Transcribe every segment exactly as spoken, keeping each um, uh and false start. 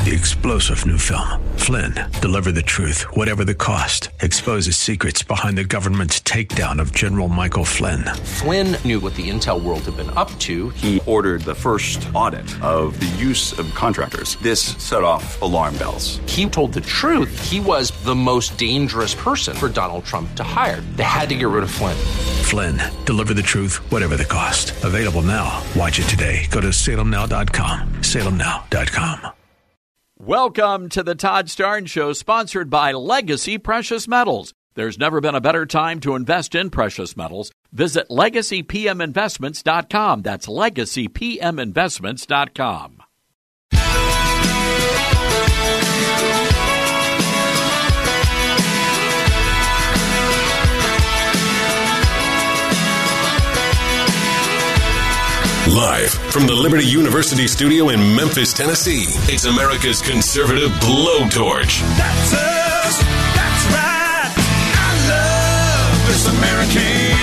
The explosive new film, Flynn, deliver the truth, whatever the cost. Exposes secrets behind the government's takedown of General Michael Flynn. Flynn knew what the intel world had been up to. He ordered the first audit of the use of contractors. This set off alarm bells. He told the truth. He was the most dangerous person for Donald Trump to hire. They had to get rid of Flynn. Flynn, deliver the truth, whatever the cost. Available now. Watch it today. Go to salem now dot com. salem now dot com. Welcome to the Todd Starnes Show, sponsored by Legacy Precious Metals. There's never been a better time to invest in precious metals. Visit legacy p m investments dot com. That's legacy p m investments dot com. Live from the Liberty University studio in Memphis, Tennessee, it's America's conservative blowtorch. That's us. That's right. I love this American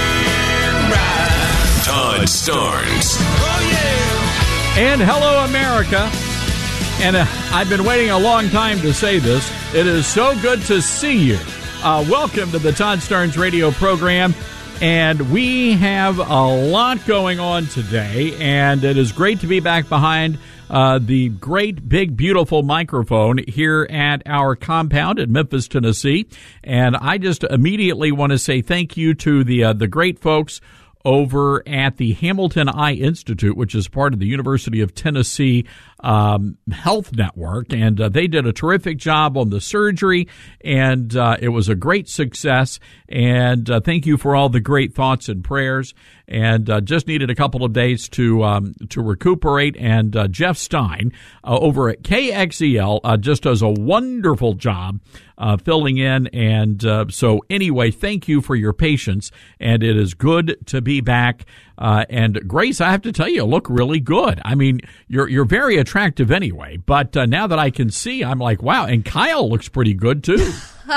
ride. Todd Starnes. Oh, yeah. And hello, America. And uh, I've been waiting a long time to say this. It is so good to see you. Uh, welcome to the Todd Starnes radio program. And we have a lot going on today, and it is great to be back behind uh, the great, big, beautiful microphone here at our compound in Memphis, Tennessee. And I just immediately want to say thank you to the uh, the great folks over at the Hamilton Eye Institute, which is part of the University of Tennessee um, Health Network. And uh, they did a terrific job on the surgery, and uh, it was a great success. And uh, thank you for all the great thoughts and prayers. And uh, just needed a couple of days to um, to recuperate. And uh, Jeff Stein uh, over at K X E L uh, just does a wonderful job uh, filling in. And uh, so anyway, thank you for your patience. And it is good to be back. Uh, and Grace, I have to tell you, you look really good. I mean, you're you're very attractive anyway. But uh, now that I can see, I'm like, wow. And Kyle looks pretty good too.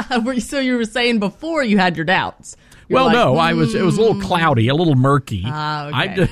So you were saying before you had your doubts. You're well, like, no, mm. I was. It was a little cloudy, a little murky. Ah, okay. I just,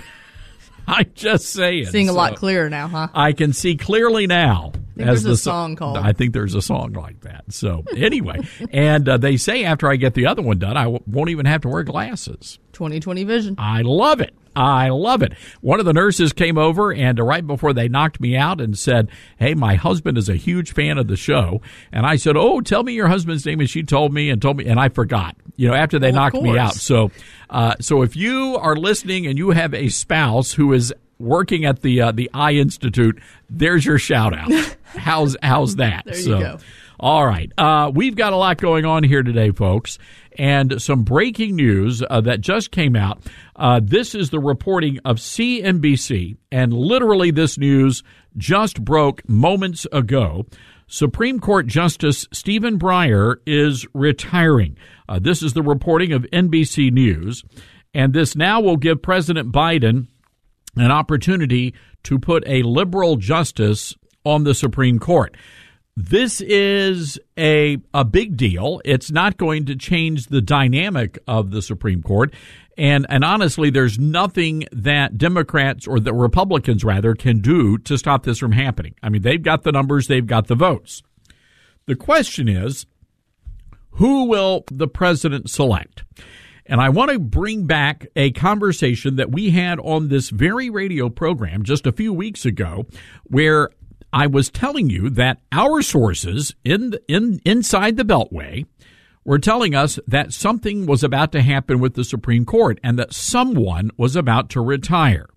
I just saying. Seeing a so lot clearer now, huh? I can see clearly now. I think as there's the a song called. I think there's a song like that. So anyway, and uh, they say after I get the other one done, I w- won't even have to wear glasses. twenty twenty vision. I love it. I love it. One of the nurses came over, and right before they knocked me out and said, hey, my husband is a huge fan of the show. And I said, oh, tell me your husband's name. And she told me and told me, and I forgot, you know, after they well, knocked me out. So, uh, so if you are listening and you have a spouse who is working at the uh, the Eye Institute, there's your shout out. How's, how's that? There you so, go. All right. Uh, we've got a lot going on here today, folks, and some breaking news uh, that just came out. Uh, this is the reporting of C N B C, and literally this news just broke moments ago. Supreme Court Justice Stephen Breyer is retiring. Uh, this is the reporting of N B C News, and this now will give President Biden an opportunity to put a liberal justice on the Supreme Court. This is a a big deal. It's not going to change the dynamic of the Supreme Court. And and honestly, there's nothing that Democrats or the Republicans, rather, can do to stop this from happening. I mean, they've got the numbers. They've got the votes. The question is, who will the president select? And I want to bring back a conversation that we had on this very radio program just a few weeks ago, where I was telling you that our sources in in inside the Beltway were telling us that something was about to happen with the Supreme Court and that someone was about to retire.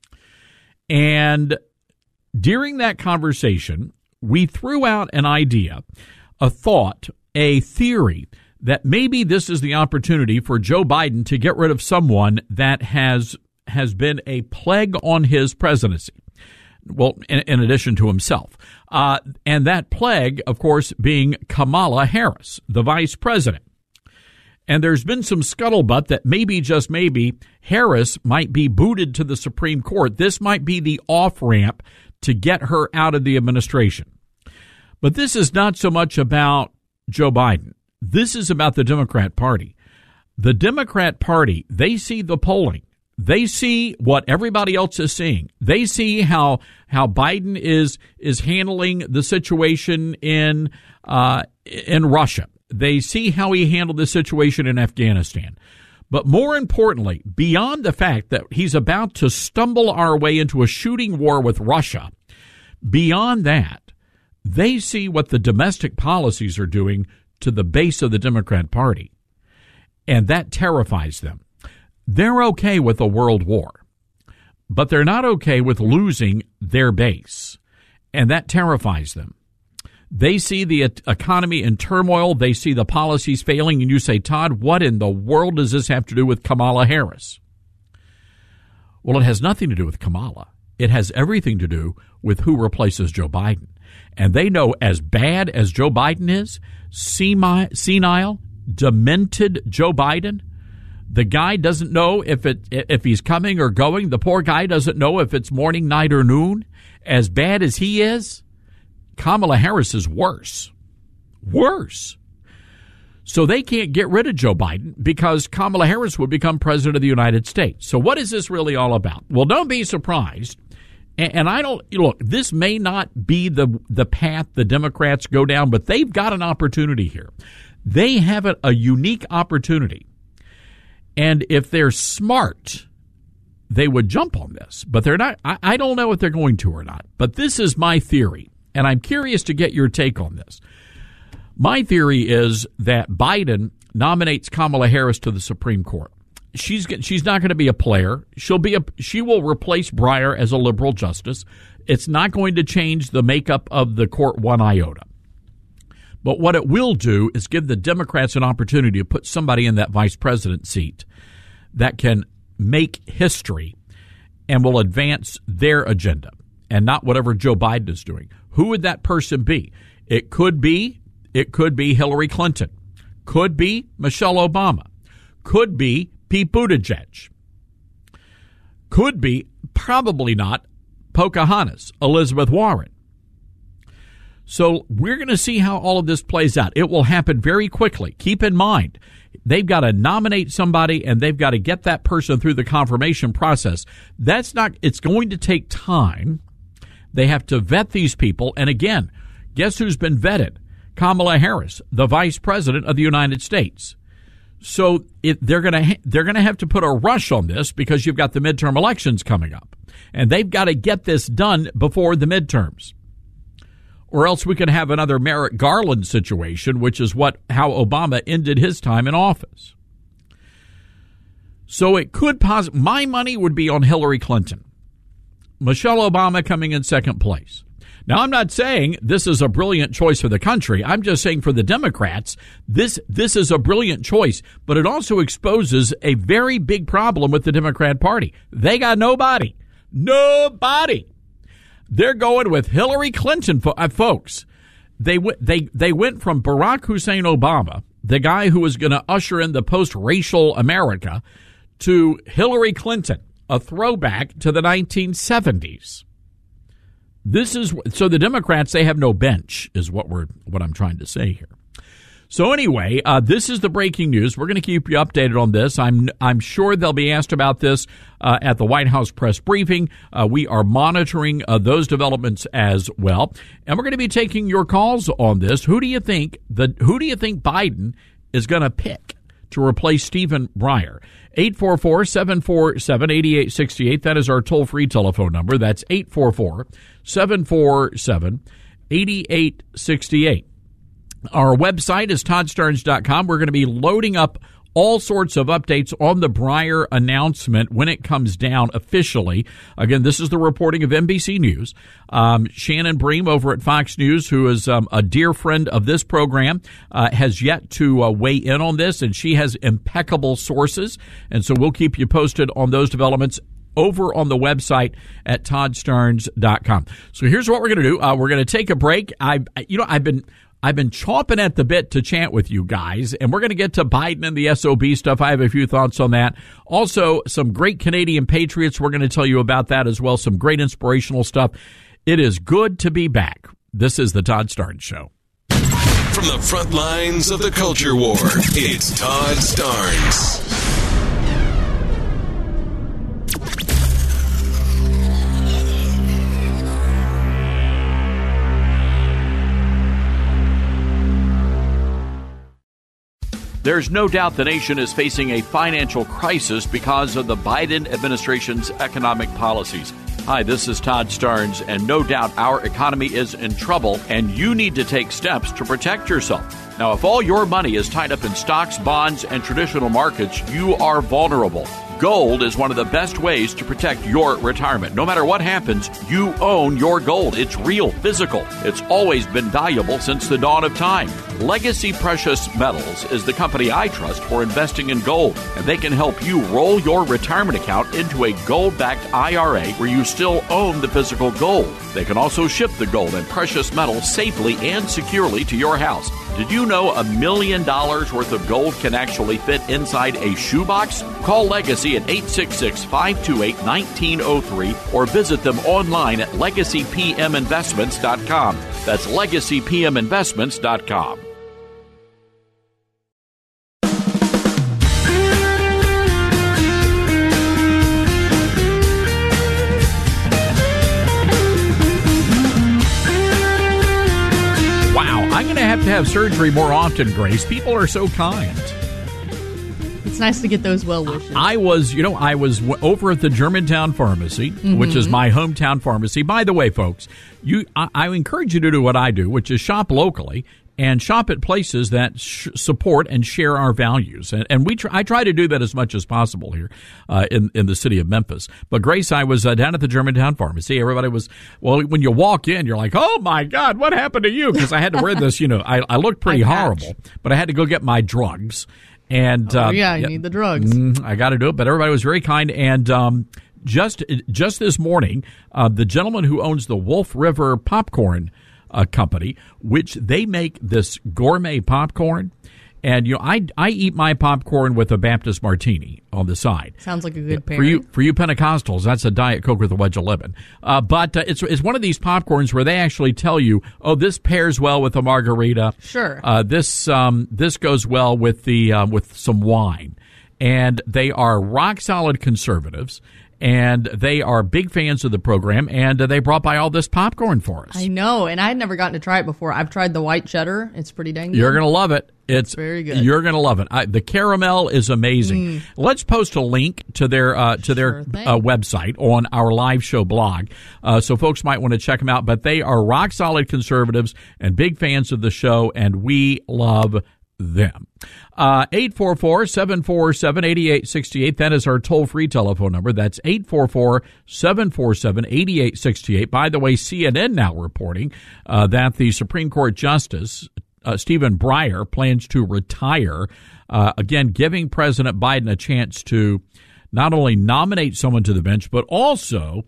And during that conversation, we threw out an idea, a thought, a theory that maybe this is the opportunity for Joe Biden to get rid of someone that has has been a plague on his presidency. Well, in, in addition to himself. Uh, and that plague, of course, being Kamala Harris, the vice president. And there's been some scuttlebutt that maybe, just maybe, Harris might be booted to the Supreme Court. This might be the off-ramp to get her out of the administration. But this is not so much about Joe Biden. This is about the Democrat Party. The Democrat Party, they see the polling. They see what everybody else is seeing. They see how how Biden is is handling the situation in uh, in Russia. They see how he handled the situation in Afghanistan. But more importantly, beyond the fact that he's about to stumble our way into a shooting war with Russia, beyond that, they see what the domestic policies are doing to the base of the Democrat Party. And that terrifies them. They're okay with a world war, but they're not okay with losing their base, and that terrifies them. They see the economy in turmoil. They see the policies failing, and you say, Todd, what in the world does this have to do with Kamala Harris? Well, it has nothing to do with Kamala. It has everything to do with who replaces Joe Biden. And they know as bad as Joe Biden is, senile, demented Joe Biden, the guy doesn't know if it if he's coming or going. The poor guy doesn't know if it's morning, night, or noon. As bad as he is, Kamala Harris is worse. Worse. So they can't get rid of Joe Biden because Kamala Harris would become president of the United States. So what is this really all about? Well, don't be surprised. And, and I don't, look, this may not be the, the path the Democrats go down, but they've got an opportunity here. They have a, a unique opportunity. And if they're smart, they would jump on this. But they're not. I, I don't know if they're going to or not. But this is my theory, and I'm curious to get your take on this. My theory is that Biden nominates Kamala Harris to the Supreme Court. She's she's not going to be a player. She'll be a she will replace Breyer as a liberal justice. It's not going to change the makeup of the court one iota. But what it will do is give the Democrats an opportunity to put somebody in that vice president seat that can make history and will advance their agenda and not whatever Joe Biden is doing. Who would that person be? It could be, it could be Hillary Clinton, could be Michelle Obama, could be Pete Buttigieg, could be, probably not, Pocahontas, Elizabeth Warren. So we're going to see how all of this plays out. It will happen very quickly. Keep in mind, they've got to nominate somebody and they've got to get that person through the confirmation process. That's not, it's going to take time. They have to vet these people. And again, guess who's been vetted? Kamala Harris, the vice president of the United States. So it, they're going to they're going to have to put a rush on this because you've got the midterm elections coming up. And they've got to get this done before the midterms. Or else we could have another Merrick Garland situation, which is what how Obama ended his time in office. So it could pos- my money would be on Hillary Clinton. Michelle Obama coming in second place. Now, I'm not saying this is a brilliant choice for the country. I'm just saying for the Democrats, this this is a brilliant choice. But it also exposes a very big problem with the Democrat Party. They got nobody. Nobody. They're going with Hillary Clinton, uh, folks. They w- they they went from Barack Hussein Obama, the guy who was going to usher in the post-racial America, to Hillary Clinton, a throwback to the nineteen seventies. This is so the Democrats, they have no bench, is what we're what I'm trying to say here. So anyway, uh, this is the breaking news. We're going to keep you updated on this. I'm I'm sure they'll be asked about this uh, at the White House press briefing. Uh, we are monitoring uh, those developments as well, and we're going to be taking your calls on this. Who do you think the Who do you think Biden is going to pick to replace Stephen Breyer? eight four four, seven four seven, eight eight six eight. That is our toll free telephone number. That's eight four four, seven four seven, eight eight six eight. Our website is todd starnes dot com. We're going to be loading up all sorts of updates on the Breyer announcement when it comes down officially. Again, this is the reporting of N B C News. Um, Shannon Bream over at Fox News, who is um, a dear friend of this program, uh, has yet to uh, weigh in on this, and she has impeccable sources. And so we'll keep you posted on those developments over on the website at todd starnes dot com. So here's what we're going to do. Uh, we're going to take a break. I, you know, I've been... I've been chomping at the bit to chat with you guys, and we're going to get to Biden and the S O B stuff. I have a few thoughts on that. Also, some great Canadian patriots. We're going to tell you about that as well. Some great inspirational stuff. It is good to be back. This is the Todd Starnes Show. From the front lines of the culture war, it's Todd Starnes. There's no doubt the nation is facing a financial crisis because of the Biden administration's economic policies. Hi, this is Todd Starnes, and no doubt our economy is in trouble, and you need to take steps to protect yourself. Now, if all your money is tied up in stocks, bonds, and traditional markets, you are vulnerable. Gold is one of the best ways to protect your retirement. No matter what happens, you own your gold. It's real, physical. It's always been valuable since the dawn of time. Legacy Precious Metals is the company I trust for investing in gold, and they can help you roll your retirement account into a gold-backed I R A where you still own the physical gold. They can also ship the gold and precious metals safely and securely to your house. Did you know a million dollars worth of gold can actually fit inside a shoebox? Call Legacy at eight six six, five two eight, one nine zero three or visit them online at legacy p m investments dot com. That's legacy p m investments dot com. I'm going to have to have surgery more often, Grace. People are so kind. It's nice to get those well wishes. I was, you know, I was w- over at the Germantown Pharmacy, mm-hmm. which is my hometown pharmacy. By the way, folks, you, I, I encourage you to do what I do, which is shop locally and shop at places that sh- support and share our values. And, and we try, I try to do that as much as possible here uh, in, in the city of Memphis. But, Grace, I was uh, down at the Germantown Pharmacy. Everybody was, well, when you walk in, you're like, oh, my God, what happened to you? Because I had to wear this, you know, I, I looked pretty horrible, but I had to go get my drugs. And oh, uh, yeah, you yeah, need the drugs. Mm, I got to do it, but everybody was very kind. And um, just just this morning, uh, the gentleman who owns the Wolf River Popcorn uh, Company, which they make this gourmet popcorn, and you know, I I eat my popcorn with a Baptist martini on the side. Sounds like a good pairing. For you, for you Pentecostals, that's a Diet Coke with a wedge of lemon. Uh, but uh, it's it's one of these popcorns where they actually tell you, oh, this pairs well with a margarita. Sure. Uh, this um this goes well with the uh, with some wine, and they are rock solid conservatives. And they are big fans of the program, and uh, they brought by all this popcorn for us. I know, and I had never gotten to try it before. I've tried the white cheddar. It's pretty dang good. You're going to love it. It's very good. You're going to love it. I, the caramel is amazing. Mm. Let's post a link to their uh, to their sure uh, website on our live show blog, uh, so folks might want to check them out. But they are rock solid conservatives and big fans of the show, and we love them. Uh, eight four four, seven four seven, eight eight six eight. That is our toll-free telephone number. That's eight four four, seven four seven, eight eight six eight. By the way, C N N now reporting uh, that the Supreme Court Justice, uh, Stephen Breyer, plans to retire, uh, again, giving President Biden a chance to not only nominate someone to the bench, but also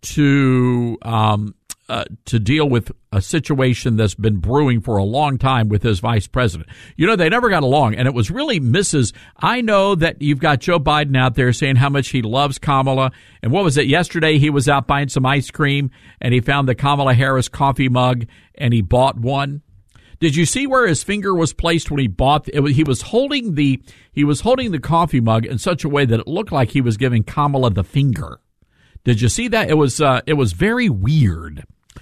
to um, Uh, to deal with a situation that's been brewing for a long time with his vice president. You know, they never got along, and it was really Missus I know that you've got Joe Biden out there saying how much he loves Kamala, and what was it, yesterday he was out buying some ice cream, and he found the Kamala Harris coffee mug, and he bought one. Did you see where his finger was placed when he bought it? He was holding the he was holding the coffee mug in such a way that it looked like he was giving Kamala the finger. Did you see that? It was uh, it was very weird.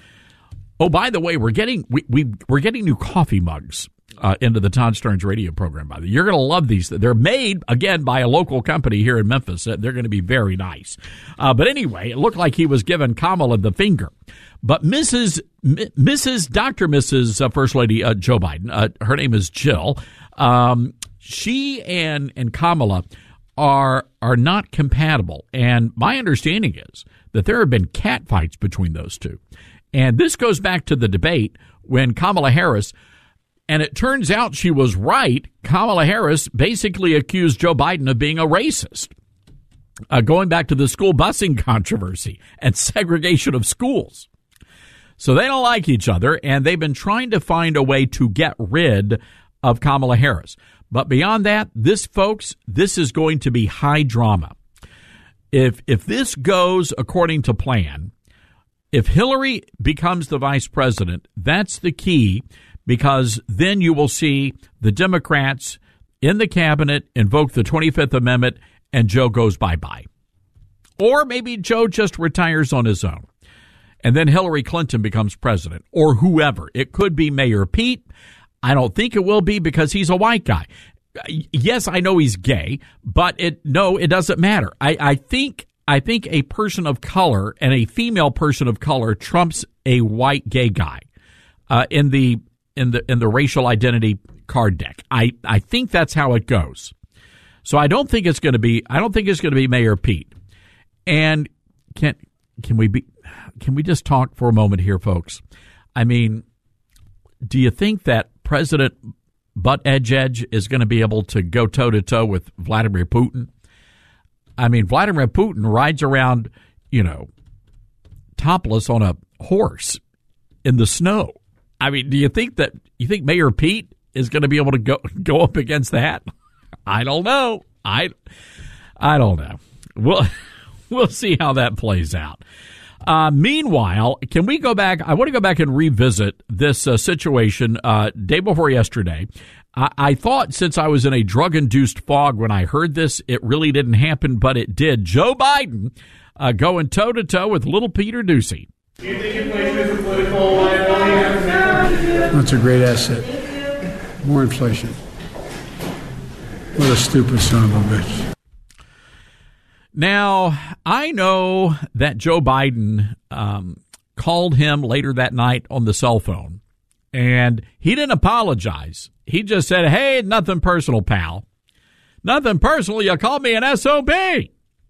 Oh, by the way, we're getting we, we we're getting new coffee mugs uh, into the Todd Starnes radio program. By the way, you're going to love these. They're made again by a local company here in Memphis. They're going to be very nice. Uh, but anyway, it looked like he was giving Kamala the finger. But Missus M- Missus Doctor Missus Uh, First Lady uh, Joe Biden, uh, her name is Jill. Um, she and and Kamala are are not compatible, and my understanding is that there have been cat fights between those two. And this goes back to the debate when Kamala Harris, and it turns out she was right, Kamala Harris basically accused Joe Biden of being a racist, uh, going back to the school busing controversy and segregation of schools. So they don't like each other, and they've been trying to find a way to get rid of Kamala Harris. But beyond that, this, folks, this is going to be high drama. If if this goes according to plan, if Hillary becomes the vice president, that's the key, because then you will see the Democrats in the cabinet invoke the twenty-fifth Amendment and Joe goes bye-bye. Or maybe Joe just retires on his own and then Hillary Clinton becomes president, or whoever. It could be Mayor Pete. I don't think it will be because he's a white guy. yes, I know he's gay, but it no, it doesn't matter. I, I think I think a person of color and a female person of color trumps a white gay guy uh, in the in the in the racial identity card deck. I, I think that's how it goes. So I don't think it's going to be I don't think it's going to be Mayor Pete. And can can we be can we just talk for a moment here, folks? I mean, do you think that President Butt Edge Edge is going to be able to go toe to toe with Vladimir Putin? I mean, Vladimir Putin rides around, you know, topless on a horse in the snow. I mean, do you think that you think Mayor Pete is going to be able to go go up against that? I don't know. I I don't know. We'll we'll see how that plays out. Uh, meanwhile, can we go back? I want to go back and revisit this uh, situation uh, day before yesterday. I, I thought since I was in a drug-induced fog when I heard this, it really didn't happen, but it did. Joe Biden uh, going toe-to-toe with little Peter Doocy. Do you think inflation is a political liability? That's a great asset. More inflation. What a stupid son of a bitch. Now, I know that Joe Biden um, called him later that night on the cell phone, and he didn't apologize. He just said, hey, nothing personal, pal. Nothing personal. You called me an S O B.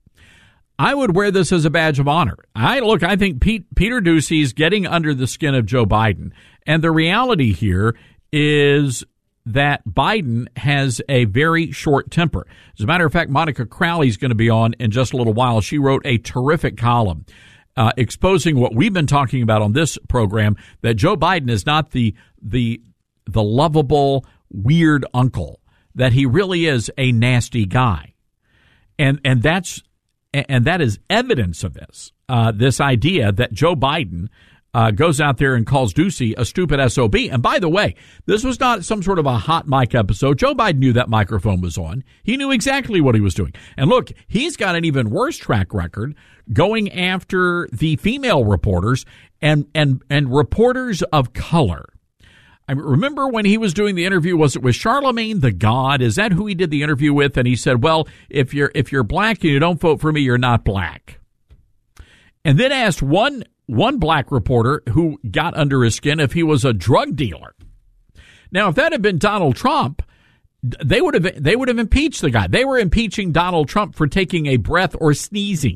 I would wear this as a badge of honor. I look, I think Pete, Peter Doocy's getting under the skin of Joe Biden, and the reality here is that Biden has a very short temper. As a matter of fact, Monica Crowley's going to be on in just a little while. She wrote a terrific column uh, exposing what we've been talking about on this program, that Joe Biden is not the the the lovable, weird uncle, that he really is a nasty guy. And and that's and that is evidence of this, uh, this idea that Joe Biden Uh, goes out there and calls Doocy a stupid S O B. And by the way, this was not some sort of a hot mic episode. Joe Biden knew that microphone was on. He knew exactly what he was doing. And look, he's got an even worse track record going after the female reporters and and and reporters of color. I remember when he was doing the interview, was it with Charlemagne the God? Is that who he did the interview with? And he said, well, if you're if you're black and you don't vote for me, you're not black. And then asked one One black reporter who got under his skin if he was a drug dealer. Now, if that had been Donald Trump, they would have they would have impeached the guy. They were impeaching Donald Trump for taking a breath or sneezing.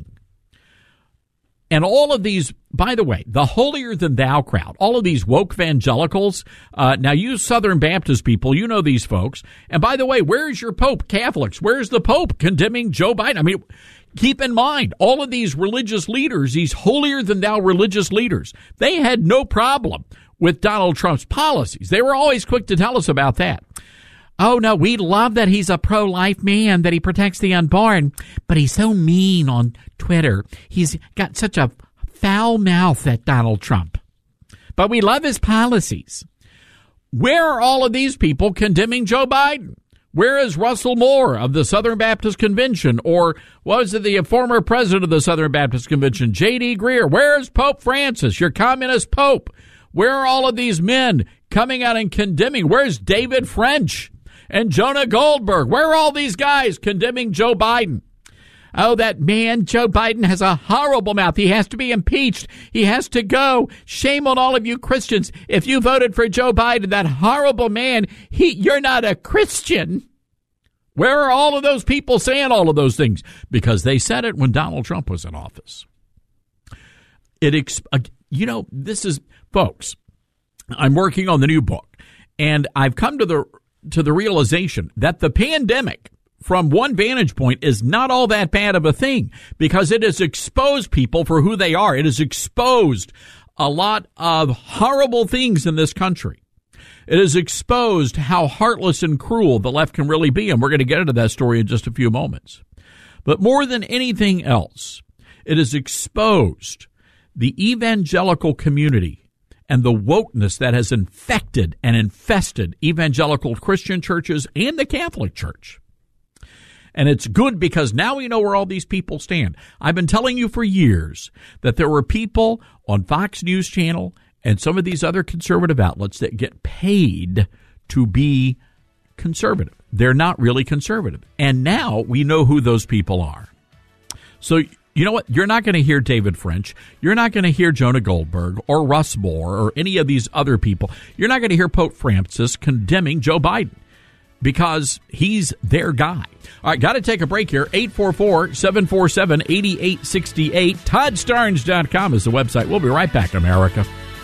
And all of these, by the way, the holier than thou crowd, all of these woke evangelicals. Uh, now, you Southern Baptist people, you know these folks. And by the way, where's your Pope, Catholics? Where's the Pope condemning Joe Biden? I mean, keep in mind, all of these religious leaders, these holier-than-thou religious leaders, they had no problem with Donald Trump's policies. They were always quick to tell us about that. Oh, no, we love that he's a pro-life man, that he protects the unborn, but he's so mean on Twitter. He's got such a foul mouth, that Donald Trump. But we love his policies. Where are all of these people condemning Joe Biden? Where is Russell Moore of the Southern Baptist Convention? Or was it the former president of the Southern Baptist Convention, J D Greer? Where is Pope Francis, your communist pope? Where are all of these men coming out and condemning? Where's David French and Jonah Goldberg? Where are all these guys condemning Joe Biden? Oh, that man, Joe Biden, has a horrible mouth. He has to be impeached. He has to go. Shame on all of you Christians. If you voted for Joe Biden, that horrible man, he, you're not a Christian. Where are all of those people saying all of those things? Because they said it when Donald Trump was in office. It, you know, this is, folks, I'm working on the new book, and I've come to the to the realization that the pandemic, from one vantage point, is not all that bad of a thing, because it has exposed people for who they are. It has exposed a lot of horrible things in this country. It has exposed how heartless and cruel the left can really be, and we're going to get into that story in just a few moments. But more than anything else, it has exposed the evangelical community and the wokeness that has infected and infested evangelical Christian churches and the Catholic Church. And it's good because now we know where all these people stand. I've been telling you for years that there were people on Fox News Channel and some of these other conservative outlets that get paid to be conservative. They're not really conservative. And now we know who those people are. So, you know what? You're not going to hear David French. You're not going to hear Jonah Goldberg or Russ Moore or any of these other people. You're not going to hear Pope Francis condemning Joe Biden because he's their guy. All right, got to take a break here. eight four four, seven four seven, eight eight six eight. Todd Starnes dot com is the website. We'll be right back, America.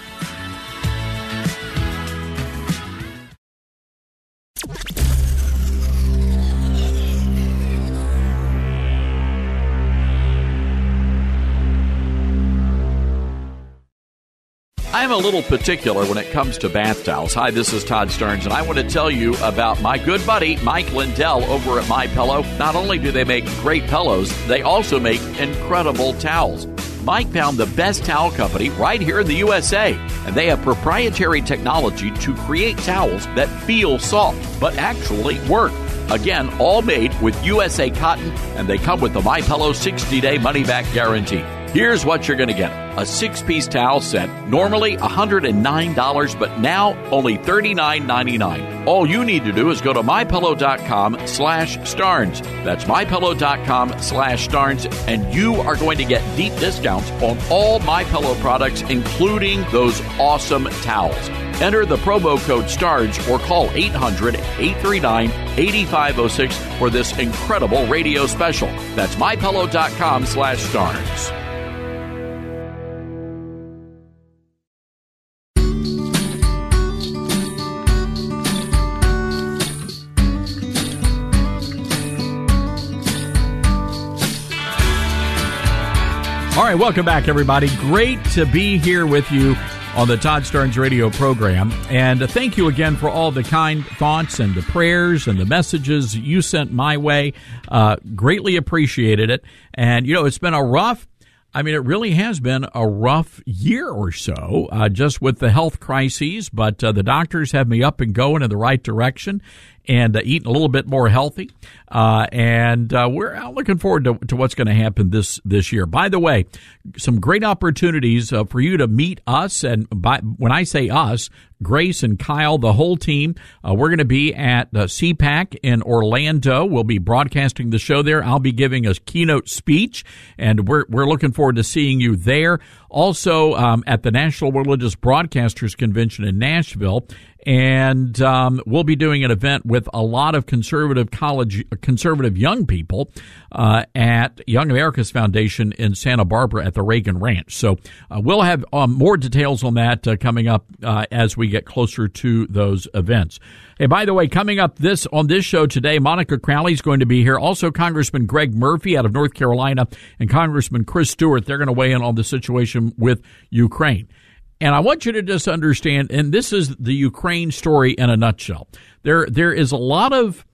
I'm a little particular when it comes to bath towels. Hi, this is Todd Starnes, and I want to tell you about my good buddy, Mike Lindell, over at MyPillow. Not only do they make great pillows, they also make incredible towels. Mike found the best towel company right here in the U S A, and they have proprietary technology to create towels that feel soft, but actually work. Again, all made with U S A cotton, and they come with the MyPillow sixty-day money-back guarantee. Here's what you're going to get. A six-piece towel set, normally one hundred nine dollars, but now only thirty-nine ninety-nine. All you need to do is go to MyPillow.com slash Starnes. That's MyPillow.com slash Starnes, and you are going to get deep discounts on all MyPillow products, including those awesome towels. Enter the promo code STARNS or call eight hundred, eight three nine, eight five zero six for this incredible radio special. That's MyPillow.com slash Starnes. All right, welcome back, everybody. Great to be here with you on the Todd Starnes radio program. And thank you again for all the kind thoughts and the prayers and the messages you sent my way. Uh, greatly appreciated it. And, you know, it's been a rough, I mean, it really has been a rough year or so, uh, just with the health crises. But uh, the doctors have me up and going in the right direction and uh, eating a little bit more healthy. Uh, and uh, we're looking forward to, to what's going to happen this, this year. By the way, some great opportunities uh, for you to meet us. And by, when I say us, Grace and Kyle, the whole team, uh, we're going to be at uh, C PAC in Orlando. We'll be broadcasting the show there. I'll be giving a keynote speech, and we're we're looking forward to seeing you there. Also, um, at the National Religious Broadcasters Convention in Nashville. And um, we'll be doing an event with a lot of conservative college, conservative young people uh, at Young America's Foundation in Santa Barbara at the Reagan Ranch. So uh, we'll have um, more details on that uh, coming up uh, as we get closer to those events. Hey, by the way, coming up this on this show today, Monica Crowley is going to be here. Also, Congressman Greg Murphy out of North Carolina and Congressman Chris Stewart. They're going to weigh in on the situation with Ukraine. And I want you to just understand, and this is the Ukraine story in a nutshell. There, there is a lot of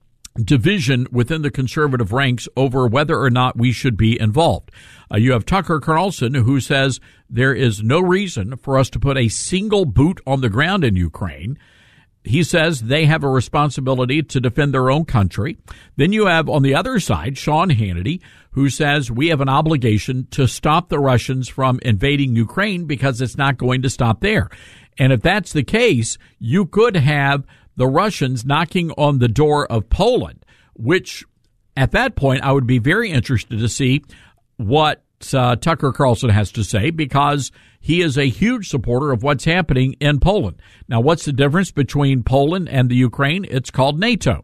division within the conservative ranks over whether or not we should be involved. Uh, you have Tucker Carlson, who says there is no reason for us to put a single boot on the ground in Ukraine. He says they have a responsibility to defend their own country. Then you have on the other side, Sean Hannity, who says we have an obligation to stop the Russians from invading Ukraine because it's not going to stop there. And if that's the case, you could have the Russians knocking on the door of Poland, which at that point I would be very interested to see what uh, Tucker Carlson has to say, because he is a huge supporter of what's happening in Poland. Now, what's the difference between Poland and the Ukraine? It's called NATO.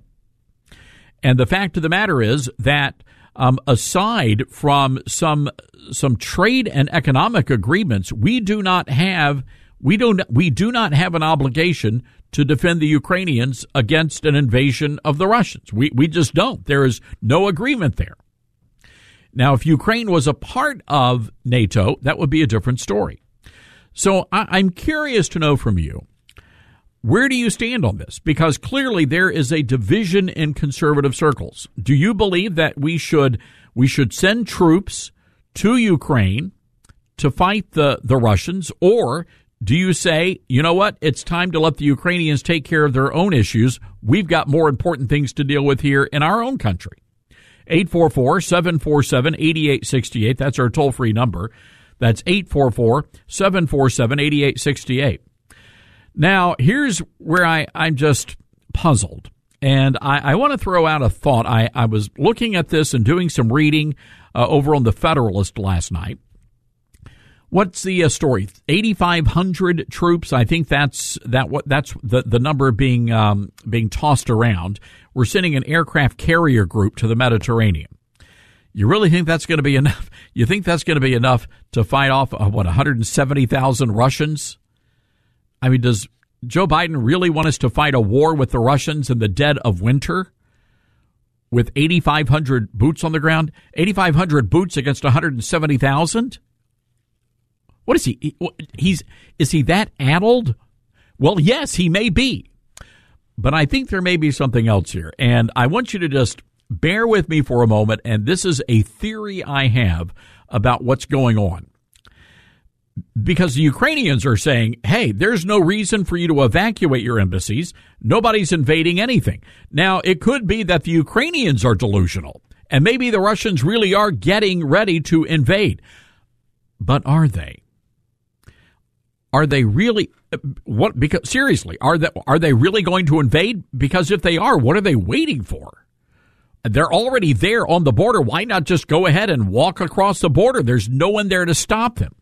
And the fact of the matter is that um, aside from some some trade and economic agreements, we do not have we don't we do not have an obligation to defend the Ukrainians against an invasion of the Russians. We we just don't. There is no agreement there. Now, if Ukraine was a part of NATO, that would be a different story. So I, I'm curious to know from you, where do you stand on this? Because clearly there is a division in conservative circles. Do you believe that we should we should send troops to Ukraine to fight the, the Russians, or do you say, you know what, it's time to let the Ukrainians take care of their own issues? We've got more important things to deal with here in our own country. eight four four, seven four seven, eight eight six eight. That's our toll-free number. That's eight four four, seven four seven, eight eight six eight. Now, here's where I, I'm just puzzled. And I, I want to throw out a thought. I, I was looking at this and doing some reading uh, over on the Federalist last night. What's the uh, story? eighty-five hundred troops. I think that's that. What that's the the number being um, being tossed around. We're sending an aircraft carrier group to the Mediterranean. You really think that's going to be enough? You think that's going to be enough to fight off uh, what one hundred seventy thousand Russians? I mean, does Joe Biden really want us to fight a war with the Russians in the dead of winter with eighty-five hundred boots on the ground? eighty-five hundred boots against one hundred seventy thousand? What is he? He's is he that addled? Well, yes, he may be. But I think there may be something else here. And I want you to just bear with me for a moment. And this is a theory I have about what's going on. Because the Ukrainians are saying, hey, there's no reason for you to evacuate your embassies. Nobody's invading anything. Now, it could be that the Ukrainians are delusional. And maybe the Russians really are getting ready to invade. But are they? Are they really what? Because seriously, are they are they really going to invade? Because if they are, what are they waiting for? They're already there on the border. Why not just go ahead and walk across the border? There's no one there to stop them.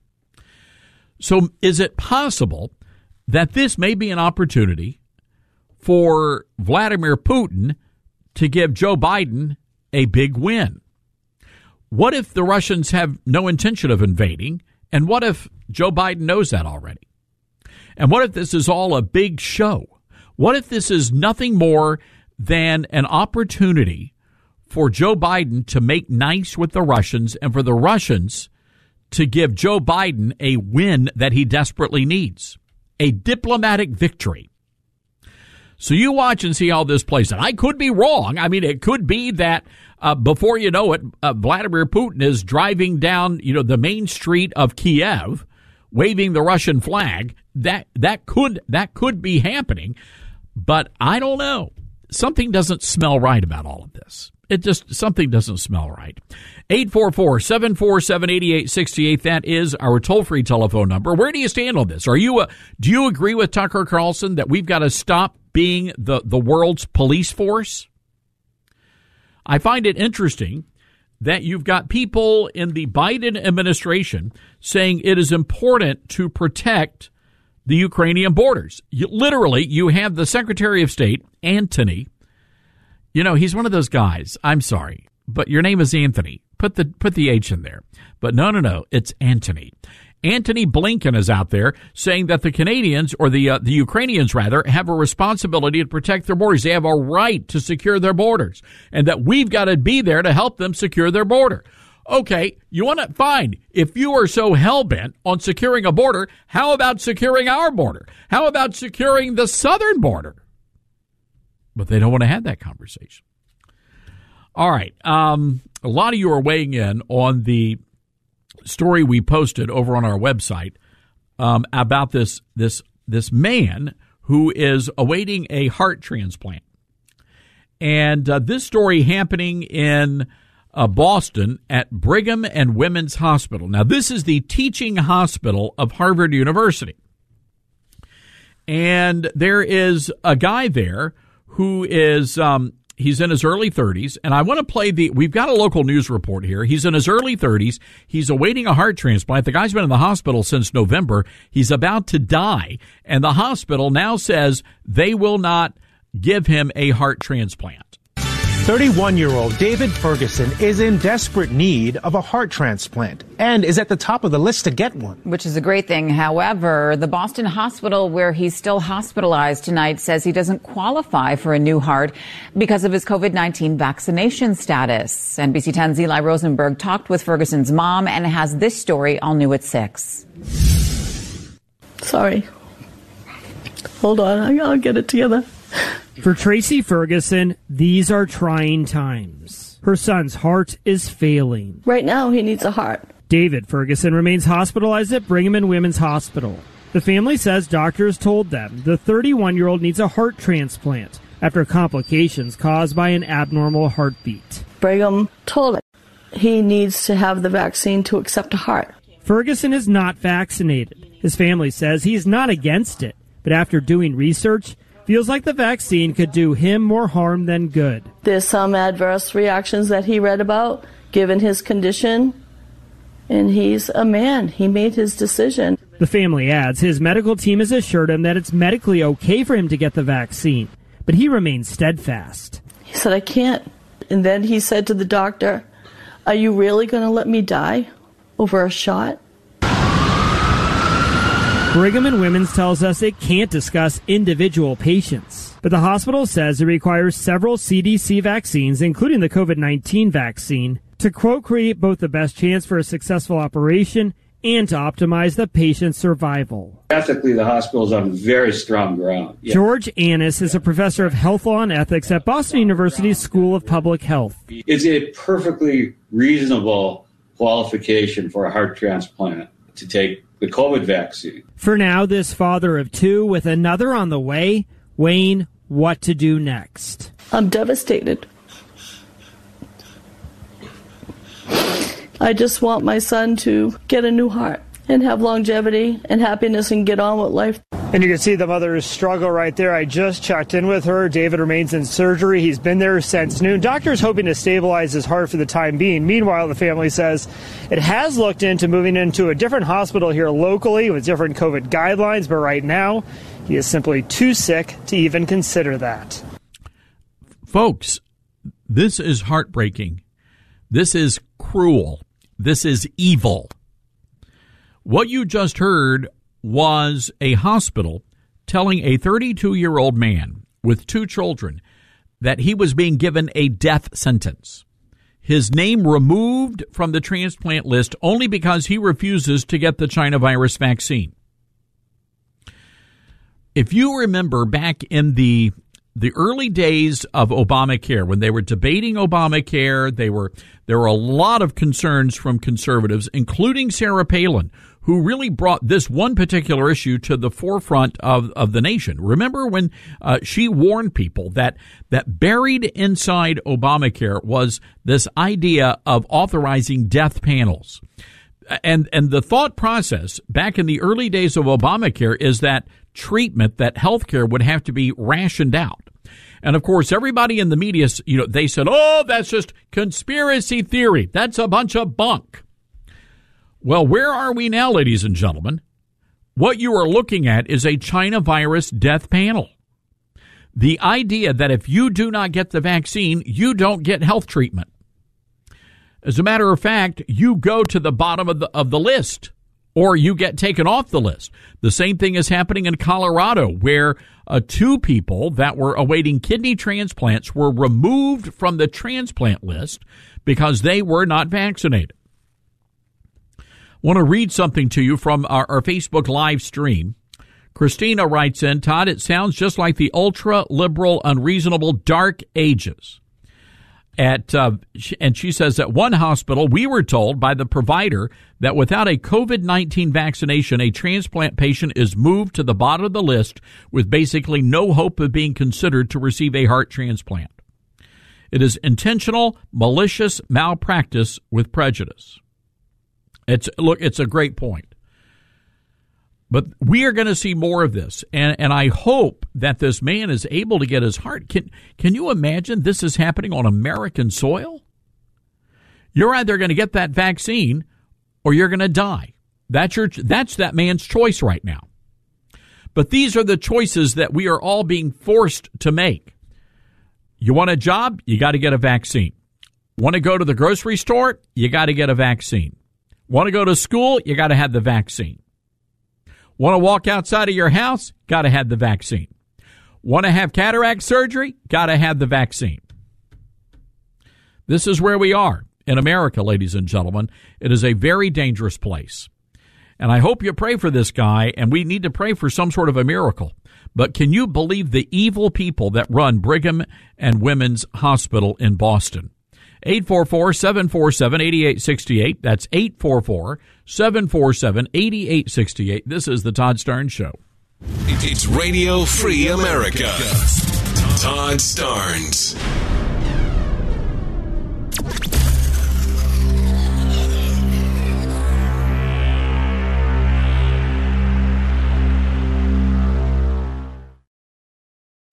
So, is it possible that this may be an opportunity for Vladimir Putin to give Joe Biden a big win? What if the Russians have no intention of invading? And what if Joe Biden knows that already? And what if this is all a big show? What if this is nothing more than an opportunity for Joe Biden to make nice with the Russians and for the Russians to give Joe Biden a win that he desperately needs, a diplomatic victory? So you watch and see how this plays out. I could be wrong. I mean, it could be that uh, before you know it, uh, Vladimir Putin is driving down, you know, the main street of Kiev, waving the Russian flag. That that could that could be happening, but I don't know. Something doesn't smell right about all of this. It just something doesn't smell right. eight four four, seven four seven, eight eight six eight. That is our toll-free telephone number. Where do you stand on this? Are you uh, do you agree with Tucker Carlson that we've got to stop being the, the world's police force? I find it interesting that you've got people in the Biden administration saying it is important to protect the Ukrainian borders. You, literally, you have the Secretary of State, Antony. You know, he's one of those guys. I'm sorry, but your name is Anthony. Put the put the H in there. But no, no, no, it's Antony. Antony Blinken is out there saying that the Canadians, or the uh, the Ukrainians rather, have a responsibility to protect their borders. They have a right to secure their borders, and that we've got to be there to help them secure their border. Okay, you want to, fine. If you are so hell-bent on securing a border, how about securing our border? How about securing the southern border? But they don't want to have that conversation. All right, um, a lot of you are weighing in on the story we posted over on our website um, about this this this man who is awaiting a heart transplant, and uh, this story happening in uh, Boston at Brigham and Women's Hospital. Now, this is the teaching hospital of Harvard University, and there is a guy there who is um, he's in his early thirties, and I want to play the, we've got a local news report here. He's in his early thirties. He's awaiting a heart transplant. The guy's been in the hospital since November. He's about to die, and the hospital now says they will not give him a heart transplant. thirty-one-year-old David Ferguson is in desperate need of a heart transplant and is at the top of the list to get one. Which is a great thing. However, the Boston hospital where he's still hospitalized tonight says he doesn't qualify for a new heart because of his COVID nineteen vaccination status. N B C ten's Eli Rosenberg talked with Ferguson's mom and has this story all new at six. Sorry. Hold on, I gotta get it together. For Tracy Ferguson, these are trying times. Her son's heart is failing. Right now, he needs a heart. David Ferguson remains hospitalized at Brigham and Women's Hospital. The family says doctors told them the thirty-one-year-old needs a heart transplant after complications caused by an abnormal heartbeat. Brigham told him he needs to have the vaccine to accept a heart. Ferguson is not vaccinated. His family says he's not against it, but after doing research, feels like the vaccine could do him more harm than good. There's some adverse reactions that he read about, given his condition, and he's a man. He made his decision. The family adds his medical team has assured him that it's medically okay for him to get the vaccine, but he remains steadfast. He said, I can't. And then he said to the doctor, are you really going to let me die over a shot? Brigham and Women's tells us it can't discuss individual patients, but the hospital says it requires several C D C vaccines, including the COVID nineteen vaccine, to, quote, create both the best chance for a successful operation and to optimize the patient's survival. Ethically, the hospital's on very strong ground. Yeah. George Annis is a professor of health law and ethics at Boston University's School of Public Health. It's a perfectly reasonable qualification for a heart transplant to take the COVID vaccine. For now, this father of two with another on the way, weighing what to do next. I'm devastated. I just want my son to get a new heart and have longevity and happiness and get on with life. And you can see the mother's struggle right there. I just checked in with her. David remains in surgery. He's been there since noon. Doctors hoping to stabilize his heart for the time being. Meanwhile, the family says it has looked into moving into a different hospital here locally with different COVID guidelines, but right now he is simply too sick to even consider that. Folks, this is heartbreaking. This is cruel. This is evil. What you just heard was a hospital telling a thirty-two-year-old man with two children that he was being given a death sentence. His name removed from the transplant list only because he refuses to get the China virus vaccine. If you remember back in the the early days of Obamacare, when they were debating Obamacare, they were there were a lot of concerns from conservatives, including Sarah Palin, who really brought this one particular issue to the forefront of, of the nation. Remember when uh, she warned people that that buried inside Obamacare was this idea of authorizing death panels. And and the thought process back in the early days of Obamacare is that treatment, that health care would have to be rationed out. And, of course, everybody in the media, you know, they said, oh, that's just conspiracy theory. That's a bunch of bunk. Well, where are we now, ladies and gentlemen? What you are looking at is a China virus death panel. The idea that if you do not get the vaccine, you don't get health treatment. As a matter of fact, you go to the bottom of the of the list, or you get taken off the list. The same thing is happening in Colorado, where uh, two people that were awaiting kidney transplants were removed from the transplant list because they were not vaccinated. I want to read something to you from our, our Facebook live stream. Christina writes in, Todd, it sounds just like the ultra-liberal, unreasonable dark ages. At uh, and she says at one hospital, we were told by the provider that without a COVID nineteen vaccination, a transplant patient is moved to the bottom of the list with basically no hope of being considered to receive a heart transplant. It is intentional, malicious malpractice with prejudice. It's look, it's a great point. But we are going to see more of this, and, and I hope that this man is able to get his heart. Can, can you imagine this is happening on American soil? You're either going to get that vaccine or you're going to die. That's your, that's that man's choice right now. But these are the choices that we are all being forced to make. You want a job? You got to get a vaccine. Want to go to the grocery store? You got to get a vaccine. Want to go to school? You got to have the vaccine. Want to walk outside of your house? Got to have the vaccine. Want to have cataract surgery? Got to have the vaccine. This is where we are in America, ladies and gentlemen. It is a very dangerous place. And I hope you pray for this guy, and we need to pray for some sort of a miracle. But can you believe the evil people that run Brigham and Women's Hospital in Boston? eight four four, seven four seven, eight eight six eight. That's eight four four, seven four seven, eight eight six eight. This is the Todd Starnes Show. It's Radio Free America. Todd Starnes.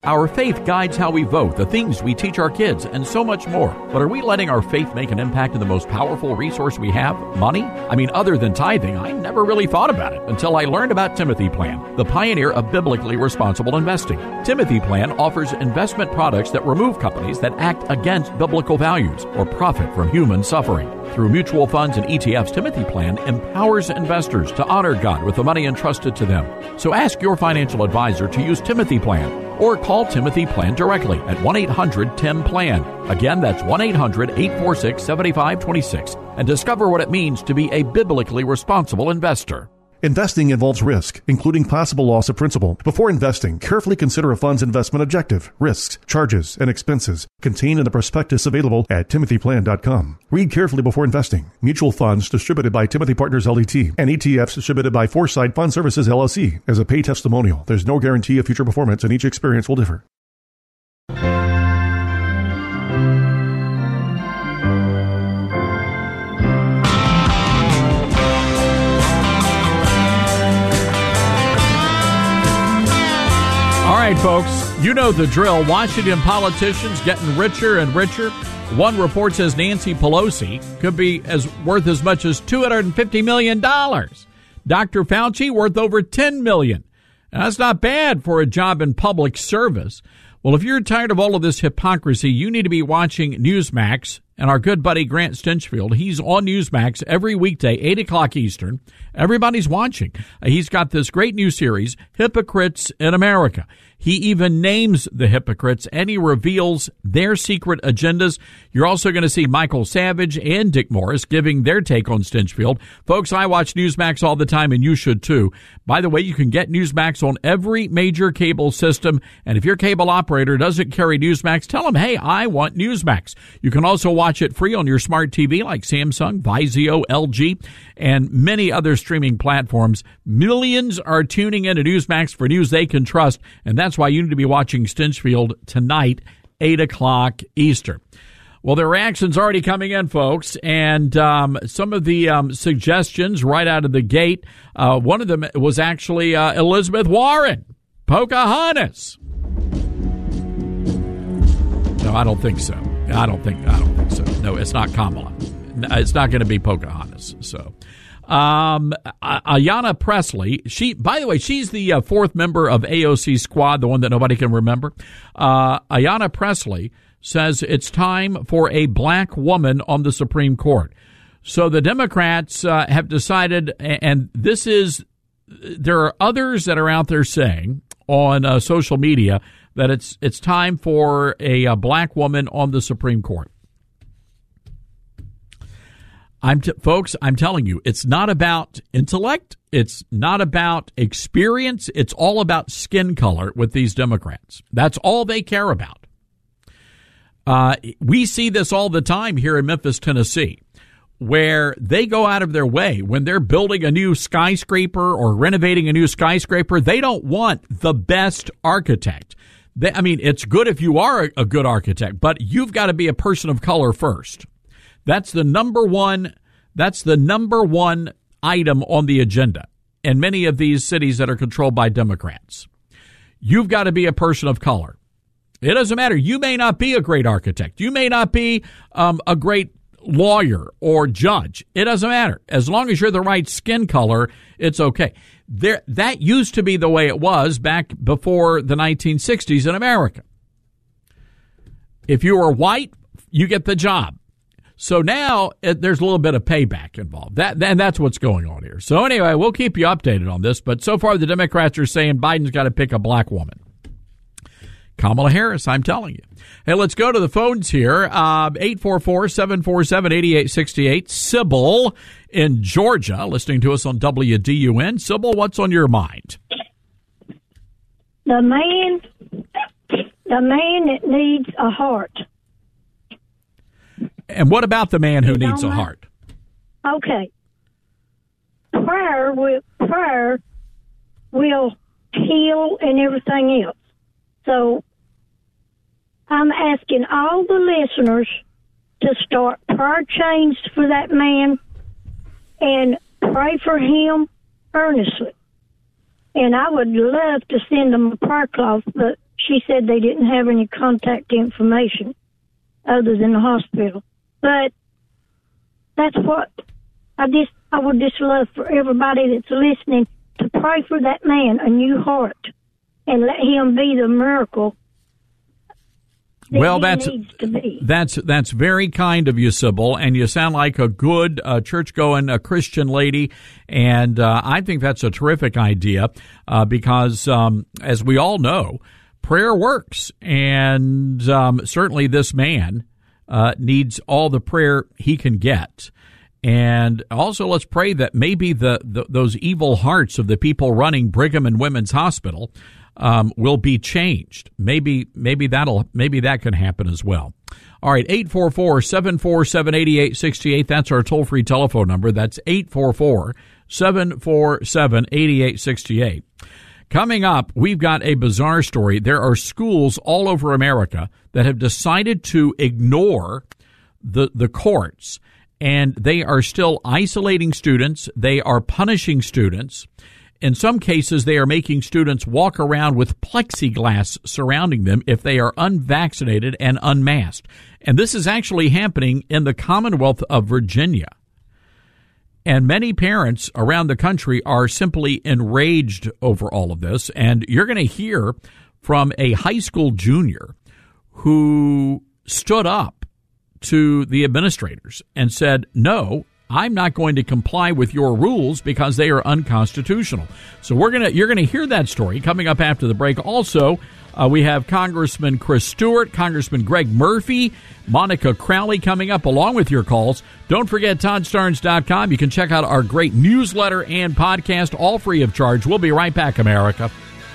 Our faith guides how we vote, the things we teach our kids, and so much more. But are we letting our faith make an impact in the most powerful resource we have, money? I mean, other than tithing, I never really thought about it until I learned about Timothy Plan, the pioneer of biblically responsible investing. Timothy Plan offers investment products that remove companies that act against biblical values or profit from human suffering. Through mutual funds and E T Fs, Timothy Plan empowers investors to honor God with the money entrusted to them. So ask your financial advisor to use Timothy Plan or call Timothy Plan directly at one eight hundred T I M Plan. Again, that's one eight hundred eight four six seven five two six and discover what it means to be a biblically responsible investor. Investing involves risk, including possible loss of principal. Before investing, carefully consider a fund's investment objective, risks, charges, and expenses contained in the prospectus available at timothy plan dot com. Read carefully before investing. Mutual funds distributed by Timothy Partners L L C and E T Fs distributed by Foresight Fund Services L L C as a pay testimonial. There's no guarantee of future performance, and each experience will differ. All right, folks, you know the drill. Washington politicians getting richer and richer. One report says Nancy Pelosi could be as worth as much as two hundred fifty million dollars. Doctor Fauci worth over ten million dollars. Now, that's not bad for a job in public service. Well, if you're tired of all of this hypocrisy, you need to be watching Newsmax. And our good buddy Grant Stinchfield, he's on Newsmax every weekday, eight o'clock Eastern. Everybody's watching. Uh, he's got this great new series, Hypocrites in America. He even names the hypocrites, and he reveals their secret agendas. You're also going to see Michael Savage and Dick Morris giving their take on Stinchfield. Folks, I watch Newsmax all the time, and you should too. By the way, you can get Newsmax on every major cable system, and if your cable operator doesn't carry Newsmax, tell them, hey, I want Newsmax. You can also watch it free on your smart T V like Samsung, Vizio, L G, and many other streaming platforms. Millions are tuning into Newsmax for news they can trust, and that's why you need to be watching Stinchfield tonight, eight o'clock Eastern. Well, their reactions already coming in, folks, and um, some of the um, suggestions right out of the gate, uh, one of them was actually uh, Elizabeth Warren, Pocahontas. No, I don't think so. I don't think I don't think so. No, it's not Kamala. It's not going to be Pocahontas. So, um, Ayanna Pressley. She, by the way, she's the uh, fourth member of A O C Squad, the one that nobody can remember. Uh, Ayanna Pressley says it's time for a black woman on the Supreme Court. So the Democrats uh, have decided, and this is, there are others that are out there saying on uh, social media that it's it's time for a, a black woman on the Supreme Court. I'm t- folks, I'm telling you, it's not about intellect. It's not about experience. It's all about skin color with these Democrats. That's all they care about. Uh, we see this all the time here in Memphis, Tennessee, where they go out of their way when they're building a new skyscraper or renovating a new skyscraper. They don't want the best architect. They, I mean, it's good if you are a, a good architect, but you've got to be a person of color first. That's the number one. That's the number one item on the agenda in many of these cities that are controlled by Democrats. You've got to be a person of color. It doesn't matter. You may not be a great architect. You may not be um, a great lawyer or judge. It doesn't matter. As long as you're the right skin color, it's okay. There, that used to be the way it was back before the nineteen sixties in America. If you were white, you get the job. So now it, there's a little bit of payback involved. That, and that's what's going on here. So anyway, we'll keep you updated on this. But so far, the Democrats are saying Biden's got to pick a black woman. Kamala Harris, I'm telling you. Hey, let's go to the phones here. Uh, eight four four, seven four seven, eight eight six eight. Sybil in Georgia, listening to us on W D U N. Sybil, what's on your mind? The man, the man that needs a heart. And what about the man who you needs a heart? Okay. Prayer will, prayer will heal and everything else. So I'm asking all the listeners to start prayer chains for that man and pray for him earnestly. And I would love to send him a prayer cloth, but she said they didn't have any contact information other than the hospital. But that's what I just I would just love for everybody that's listening to pray for that man a new heart and let him be the miracle that well, he that's needs to be. that's that's very kind of you, Sybil, and you sound like a good uh, church-going uh, Christian lady, and uh, I think that's a terrific idea uh, because, um, as we all know, prayer works, and um, certainly this man uh, needs all the prayer he can get. And also, let's pray that maybe the, the those evil hearts of the people running Brigham and Women's Hospital um, will be changed. Maybe maybe that'll maybe that can happen as well. All right, eight four four, seven four seven, eight eight six eight. That's our toll free telephone number. That's eight four four, seven four seven, eight eight six eight. Coming up, we've got a bizarre story. There are schools all over America that have decided to ignore the the courts. And they are still isolating students. They are punishing students. In some cases, they are making students walk around with plexiglass surrounding them if they are unvaccinated and unmasked. And this is actually happening in the Commonwealth of Virginia. And many parents around the country are simply enraged over all of this. And you're going to hear from a high school junior who stood up to the administrators and said, no, I'm not going to comply with your rules because they are unconstitutional. So we're going to, you're going to hear that story coming up after the break. Also, uh, we have Congressman Chris Stewart, Congressman Greg Murphy, Monica Crowley coming up along with your calls. Don't forget Todd Starnes dot com. You can check out our great newsletter and podcast, all free of charge. We'll be right back, America.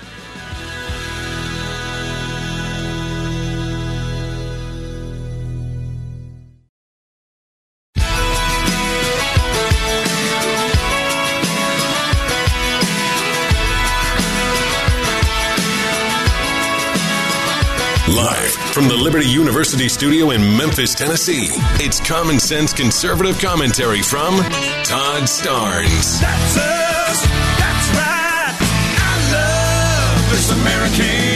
Live from the Liberty University studio in Memphis, Tennessee, it's Common Sense Conservative Commentary from Todd Starnes. That's us. That's right. I love this American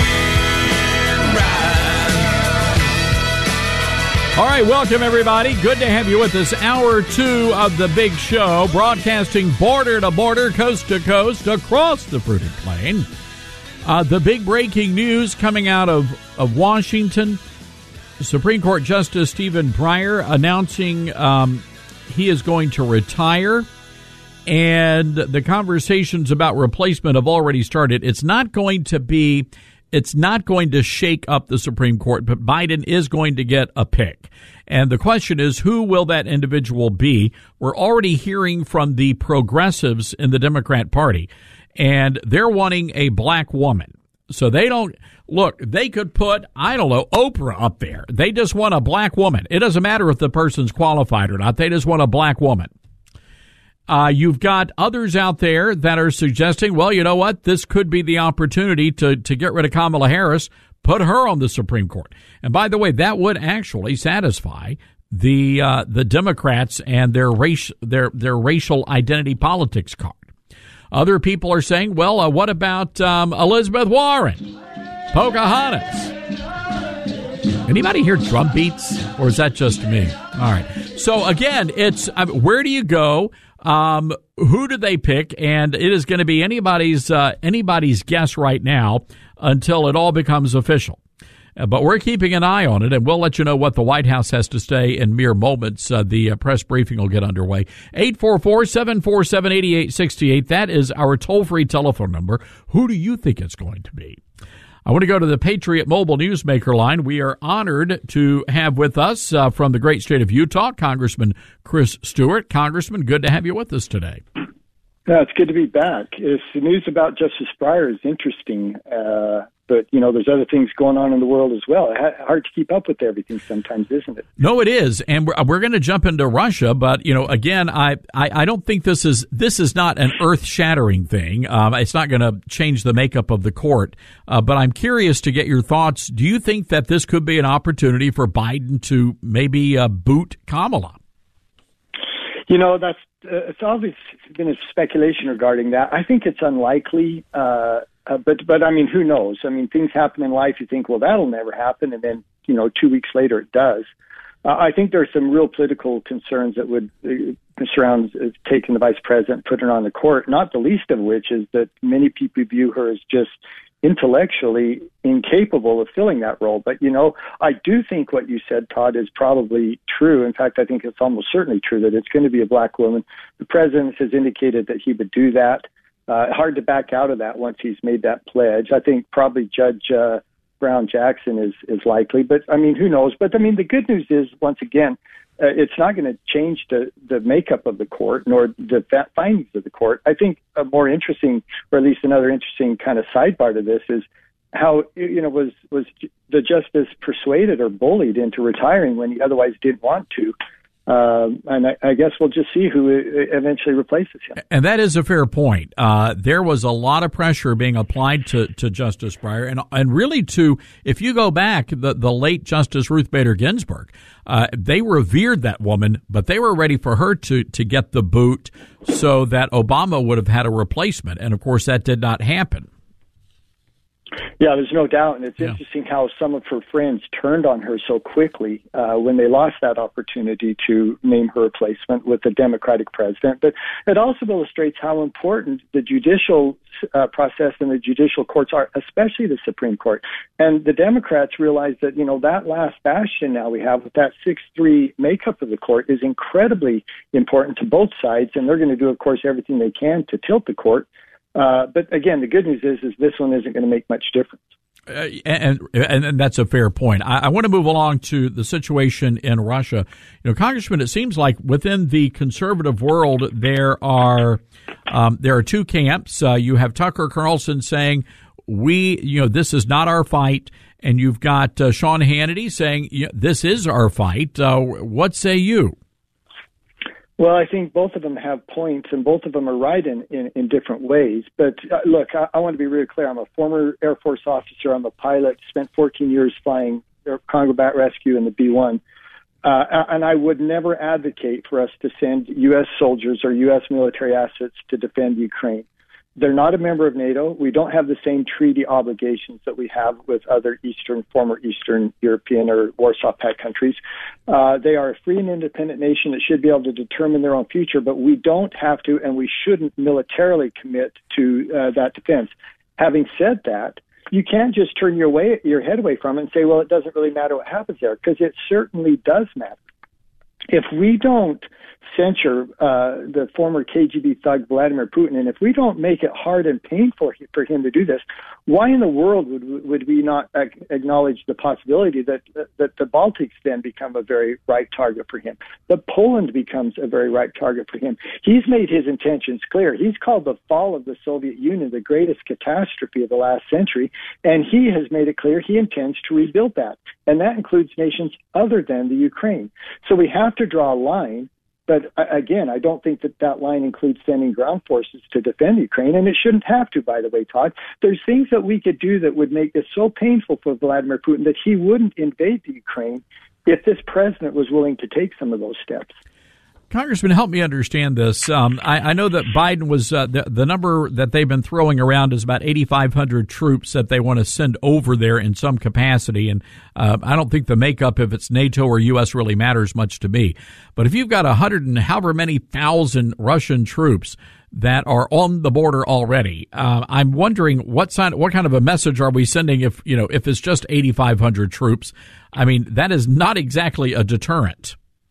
ride. All right, welcome, everybody. Good to have you with us. Hour two of the big show, broadcasting border to border, coast to coast, across the fruited plain. Uh, the big breaking news coming out of, of Washington, Supreme Court Justice Stephen Breyer announcing um, he is going to retire, and the conversations about replacement have already started. It's not going to be, it's not going to shake up the Supreme Court, but Biden is going to get a pick. And the question is, who will that individual be? We're already hearing from the progressives in the Democrat Party, and they're wanting a black woman. So they don't, look, they could put, I don't know, Oprah up there. They just want a black woman. It doesn't matter if the person's qualified or not. They just want a black woman. Uh, you've got others out there that are suggesting, well, you know what? This could be the opportunity to, to get rid of Kamala Harris, put her on the Supreme Court. And by the way, that would actually satisfy the uh, the Democrats and their race their their racial identity politics card. Other people are saying, well, uh, what about um, Elizabeth Warren, Pocahontas? Anybody hear drum beats, or is that just me? All right. So again, it's uh, where do you go? Um, who do they pick? And it is going to be anybody's uh, anybody's guess right now until it all becomes official. Uh, but we're keeping an eye on it, and we'll let you know what the White House has to say in mere moments. Uh, the uh, press briefing will get underway. eight four four, seven four seven, eight eight six eight. That is our toll-free telephone number. Who do you think it's going to be? I want to go to the Patriot Mobile Newsmaker line. We are honored to have with us uh, from the great state of Utah, Congressman Chris Stewart. Congressman, good to have you with us today. Yeah, it's good to be back. It's, the news about Justice Breyer is interesting, uh, but, you know, there's other things going on in the world as well. It's hard to keep up with everything sometimes, isn't it? No, it is, and we're, we're going to jump into Russia, but, you know, again, I, I, I don't think this is this is not an earth-shattering thing. Um, it's not going to change the makeup of the court, uh, but I'm curious to get your thoughts. Do you think that this could be an opportunity for Biden to maybe uh, boot Kamala? You know, that's uh, it's always been a speculation regarding that. I think it's unlikely. Uh, Uh, but, but I mean, who knows? I mean, things happen in life. You think, well, that'll never happen. And then, you know, two weeks later it does. Uh, I think there are some real political concerns that would uh, surround uh, taking the vice president, putting her on the court, not the least of which is that many people view her as just intellectually incapable of filling that role. But, you know, I do think what you said, Todd, is probably true. In fact, I think it's almost certainly true that it's going to be a black woman. The president has indicated that he would do that. Uh, hard to back out of that once he's made that pledge. I think probably Judge uh, Brown Jackson is, is likely, but I mean, who knows? But I mean, the good news is, once again, uh, it's not going to change the, the makeup of the court nor the fa- findings of the court. I think a more interesting, or at least another interesting kind of sidebar to this is how, you know, was, was the justice persuaded or bullied into retiring when he otherwise didn't want to. Um, and I, I guess we'll just see who eventually replaces him. And that is a fair point. Uh, there was a lot of pressure being applied to, to Justice Breyer, and and really to, if you go back, the, the late Justice Ruth Bader Ginsburg, uh, they revered that woman, but they were ready for her to, to get the boot so that Obama would have had a replacement. And, of course, that did not happen. Yeah, there's no doubt, and it's yeah. interesting how some of her friends turned on her so quickly uh, when they lost that opportunity to name her replacement with the Democratic president. But it also illustrates how important the judicial uh, process and the judicial courts are, especially the Supreme Court. And the Democrats realize that, you know, that last bastion now we have with that six three makeup of the court is incredibly important to both sides, and they're going to do, of course, everything they can to tilt the court. Uh, but again, the good news is, is this one isn't going to make much difference. Uh, and, and and that's a fair point. I, I want to move along to the situation in Russia. You know, Congressman, it seems like within the conservative world there are um, there are two camps. Uh, you have Tucker Carlson saying we, you know, this is not our fight, and you've got uh, Sean Hannity saying yeah, this is our fight. Uh, what say you? Well, I think both of them have points, and both of them are right in, in, in different ways. But uh, look, I, I want to be really clear. I'm a former Air Force officer. I'm a pilot, spent fourteen years flying Congo Bat Rescue in the B one. Uh, and I would never advocate for us to send U S soldiers or U S military assets to defend Ukraine. They're not a member of NATO. We don't have the same treaty obligations that we have with other Eastern, former Eastern European or Warsaw Pact countries. Uh, they are a free and independent nation that should be able to determine their own future, but we don't have to and we shouldn't militarily commit to uh, that defense. Having said that, you can't just turn your, way, your head away from it and say, well, it doesn't really matter what happens there, because it certainly does matter. If we don't censure uh, the former K G B thug Vladimir Putin, and if we don't make it hard and painful for him to do this, why in the world would would we not acknowledge the possibility that that the Baltics then become a very right target for him, that Poland becomes a very right target for him? He's made his intentions clear. He's called the fall of the Soviet Union the greatest catastrophe of the last century, and he has made it clear he intends to rebuild that, and that includes nations other than the Ukraine. So we have to draw a line. But again, I don't think that that line includes sending ground forces to defend Ukraine, and it shouldn't have to, by the way, Todd. There's things that we could do that would make this so painful for Vladimir Putin that he wouldn't invade the Ukraine if this president was willing to take some of those steps. Congressman, help me understand this. Um, I, I know that Biden was uh, the, the number that they've been throwing around is about eighty-five hundred troops that they want to send over there in some capacity. And uh, I don't think the makeup, if it's NATO or U S, really matters much to me. But if you've got a hundred and however many thousand Russian troops that are on the border already, uh, I'm wondering what sign, what kind of a message are we sending if, you know, if it's just eighty-five hundred troops? I mean, that is not exactly a deterrent.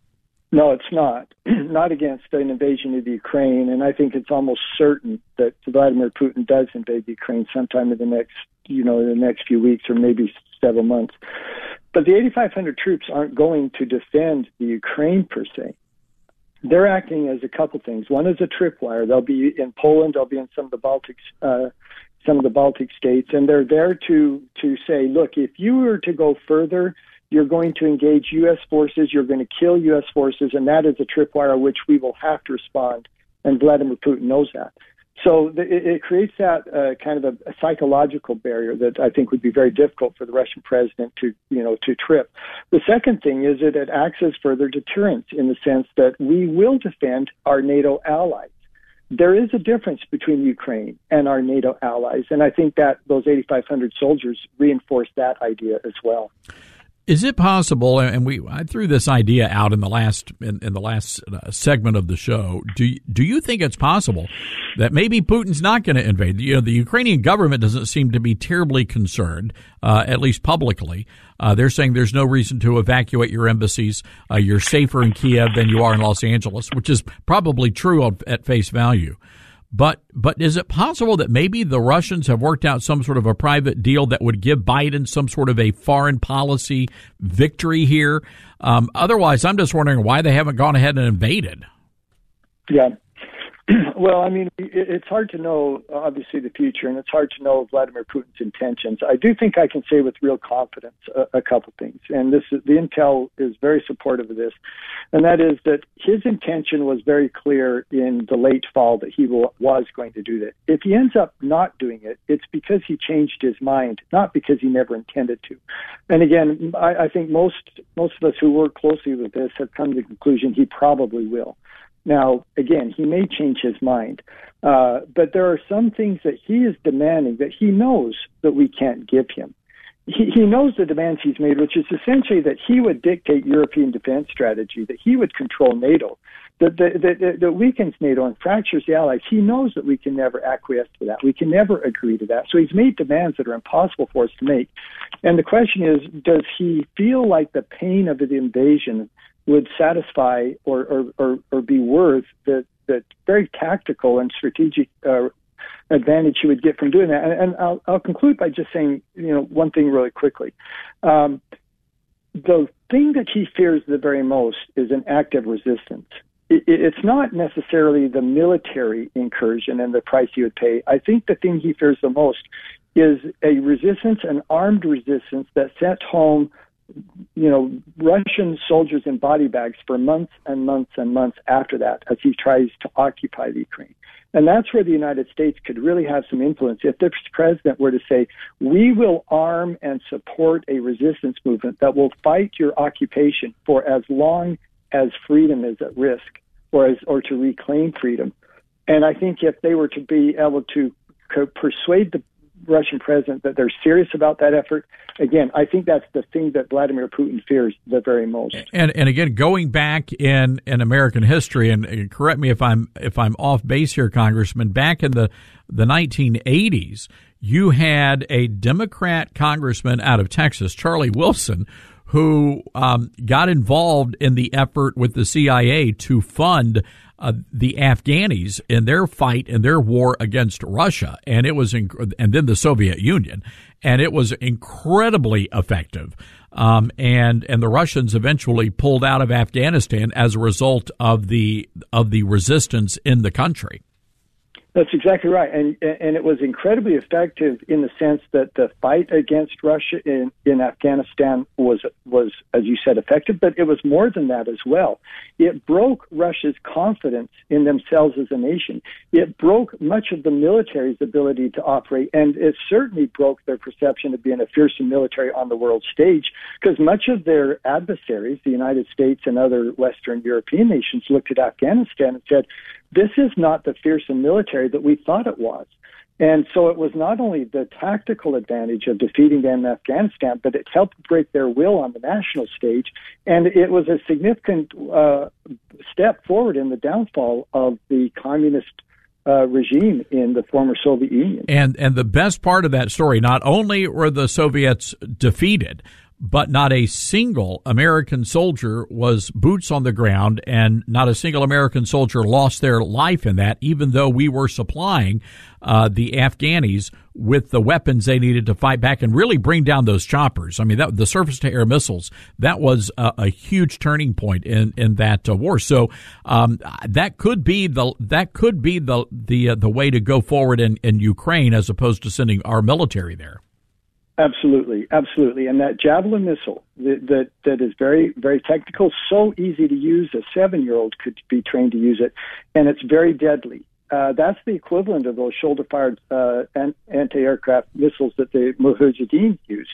No, it's not. Not against an invasion of the Ukraine, and I think it's almost certain that Vladimir Putin does invade Ukraine sometime in the next, you know, in the next few weeks or maybe several months. But the eighty-five hundred troops aren't going to defend the Ukraine per se. They're acting as a couple things. One is a tripwire. They'll be in Poland. They'll be in some of the Baltic, uh, some of the Baltic states, and they're there to to say, look, if you were to go further, you're going to engage U S forces, you're going to kill U S forces, and that is a tripwire which we will have to respond, and Vladimir Putin knows that. So the, it, it creates that uh, kind of a, a psychological barrier that I think would be very difficult for the Russian president to, you know, to trip. The second thing is that it acts as further deterrence in the sense that we will defend our NATO allies. there is a difference between Ukraine and our NATO allies, and I think that those eighty-five hundred soldiers reinforce that idea as well. Is it possible? And we I threw this idea out in the last in, in the last uh, segment of the show. Do do you think it's possible that maybe Putin's not going to invade? You know, the Ukrainian government doesn't seem to be terribly concerned, uh, at least publicly. Uh, they're saying there's no reason to evacuate your embassies. Uh, you're safer in Kiev than you are in Los Angeles, which is probably true at face value. But but is it possible that maybe the Russians have worked out some sort of a private deal that would give Biden some sort of a foreign policy victory here? Um, otherwise, I'm just wondering why they haven't gone ahead and invaded. Yeah. Well, I mean, it's hard to know, obviously, the future, and it's hard to know Vladimir Putin's intentions. I do think I can say with real confidence a, a couple things, and this is, the intel is very supportive of this, and that is that his intention was very clear in the late fall that he will, was going to do that. If he ends up not doing it, it's because he changed his mind, not because he never intended to. And again, I, I think most most of us who work closely with this have come to the conclusion he probably will. Now, again, he may change his mind, uh, but there are some things that he is demanding that he knows that we can't give him. He, he knows the demands he's made, which is essentially that he would dictate European defense strategy, that he would control NATO, that, that, that, that weakens NATO and fractures the allies. He knows that we can never acquiesce to that. We can never agree to that. So he's made demands that are impossible for us to make. And the question is, does he feel like the pain of the invasion would satisfy or, or, or, or be worth the, the very tactical and strategic uh, advantage he would get from doing that? And, and I'll, I'll conclude by just saying, you know, one thing really quickly. Um, the thing that he fears the very most is an active resistance. It, it's not necessarily the military incursion and the price he would pay. I think the thing he fears the most is a resistance, an armed resistance that sent home you know, Russian soldiers in body bags for months and months and months after that as he tries to occupy the Ukraine. And that's where the United States could really have some influence. If the president were to say, we will arm and support a resistance movement that will fight your occupation for as long as freedom is at risk or, as, or to reclaim freedom. And I think if they were to be able to co- persuade the Russian president that they're serious about that effort, again, I think that's the thing that Vladimir Putin fears the very most. And and again, going back in, in American history, and, and correct me if I'm if I'm off base here, Congressman, back in the, the nineteen eighties, you had a Democrat congressman out of Texas, Charlie Wilson, who um, got involved in the effort with the C I A to fund Uh, the Afghanis in their fight in their war against Russia, and it was, inc- and then the Soviet Union, and it was incredibly effective. Um, and and the Russians eventually pulled out of Afghanistan as a result of the of the resistance in the country. That's exactly right, and and it was incredibly effective in the sense that the fight against Russia in, in Afghanistan was was, as you said, effective, but it was more than that as well. It broke Russia's confidence in themselves as a nation. It broke much of the military's ability to operate, and it certainly broke their perception of being a fearsome military on the world stage, because much of their adversaries, the United States and other Western European nations, looked at Afghanistan and said, this is not the fearsome military that we thought it was. And so it was not only the tactical advantage of defeating them in Afghanistan, but it helped break their will on the national stage. And it was a significant uh, step forward in the downfall of the communist uh, regime in the former Soviet Union. And and the best part of that story, not only were the Soviets defeated, but not a single American soldier was boots on the ground, and not a single American soldier lost their life in that, even though we were supplying uh, the Afghanis with the weapons they needed to fight back and really bring down those choppers. I mean, that, the surface-to-air missiles, that was a, a huge turning point in, in that uh, war. So um, that could be the that could be the the uh, the way to go forward in, in Ukraine, as opposed to sending our military there. Absolutely, absolutely. And that Javelin missile that, that that is very, very technical, so easy to use, a seven-year-old could be trained to use it, and it's very deadly. Uh, that's the equivalent of those shoulder-fired uh, anti-aircraft missiles that the Mujahideen used.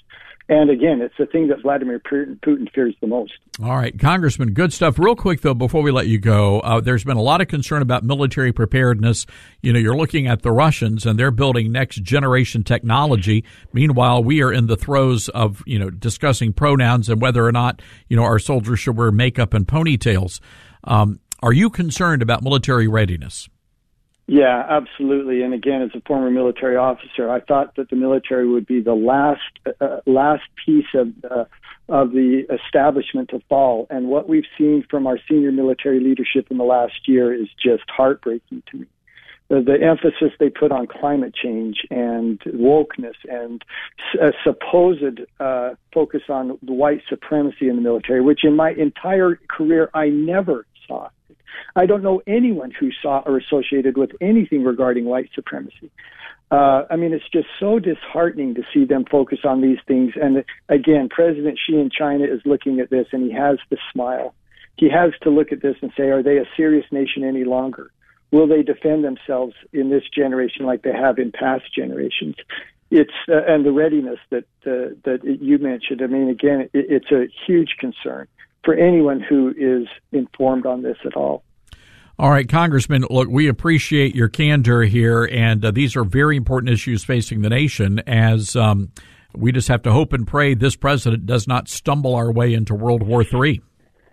And again, it's the thing that Vladimir Putin fears the most. All right, Congressman, good stuff. Real quick, though, before we let you go, uh, there's been a lot of concern about military preparedness. You know, you're looking at the Russians, and they're building next-generation technology. Meanwhile, we are in the throes of, you know, discussing pronouns and whether or not, you know, our soldiers should wear makeup and ponytails. Um, are you concerned about military readiness? Yeah, absolutely. And again, as a former military officer, I thought that the military would be the last uh, last piece of uh, of the establishment to fall. And what we've seen from our senior military leadership in the last year is just heartbreaking to me. The, the emphasis they put on climate change and wokeness and a supposed uh, focus on white supremacy in the military, which in my entire career I never saw. I don't know anyone who saw or associated with anything regarding white supremacy. Uh, I mean, it's just so disheartening to see them focus on these things. And again, President Xi in China is looking at this, and he has to smile. He has to look at this and say, are they a serious nation any longer? Will they defend themselves in this generation like they have in past generations? It's uh, and the readiness that uh, that you mentioned. I mean, again, it, it's a huge concern for anyone who is informed on this at all. All right, Congressman, look, we appreciate your candor here, and uh, these are very important issues facing the nation as um, we just have to hope and pray this president does not stumble our way into World War Three.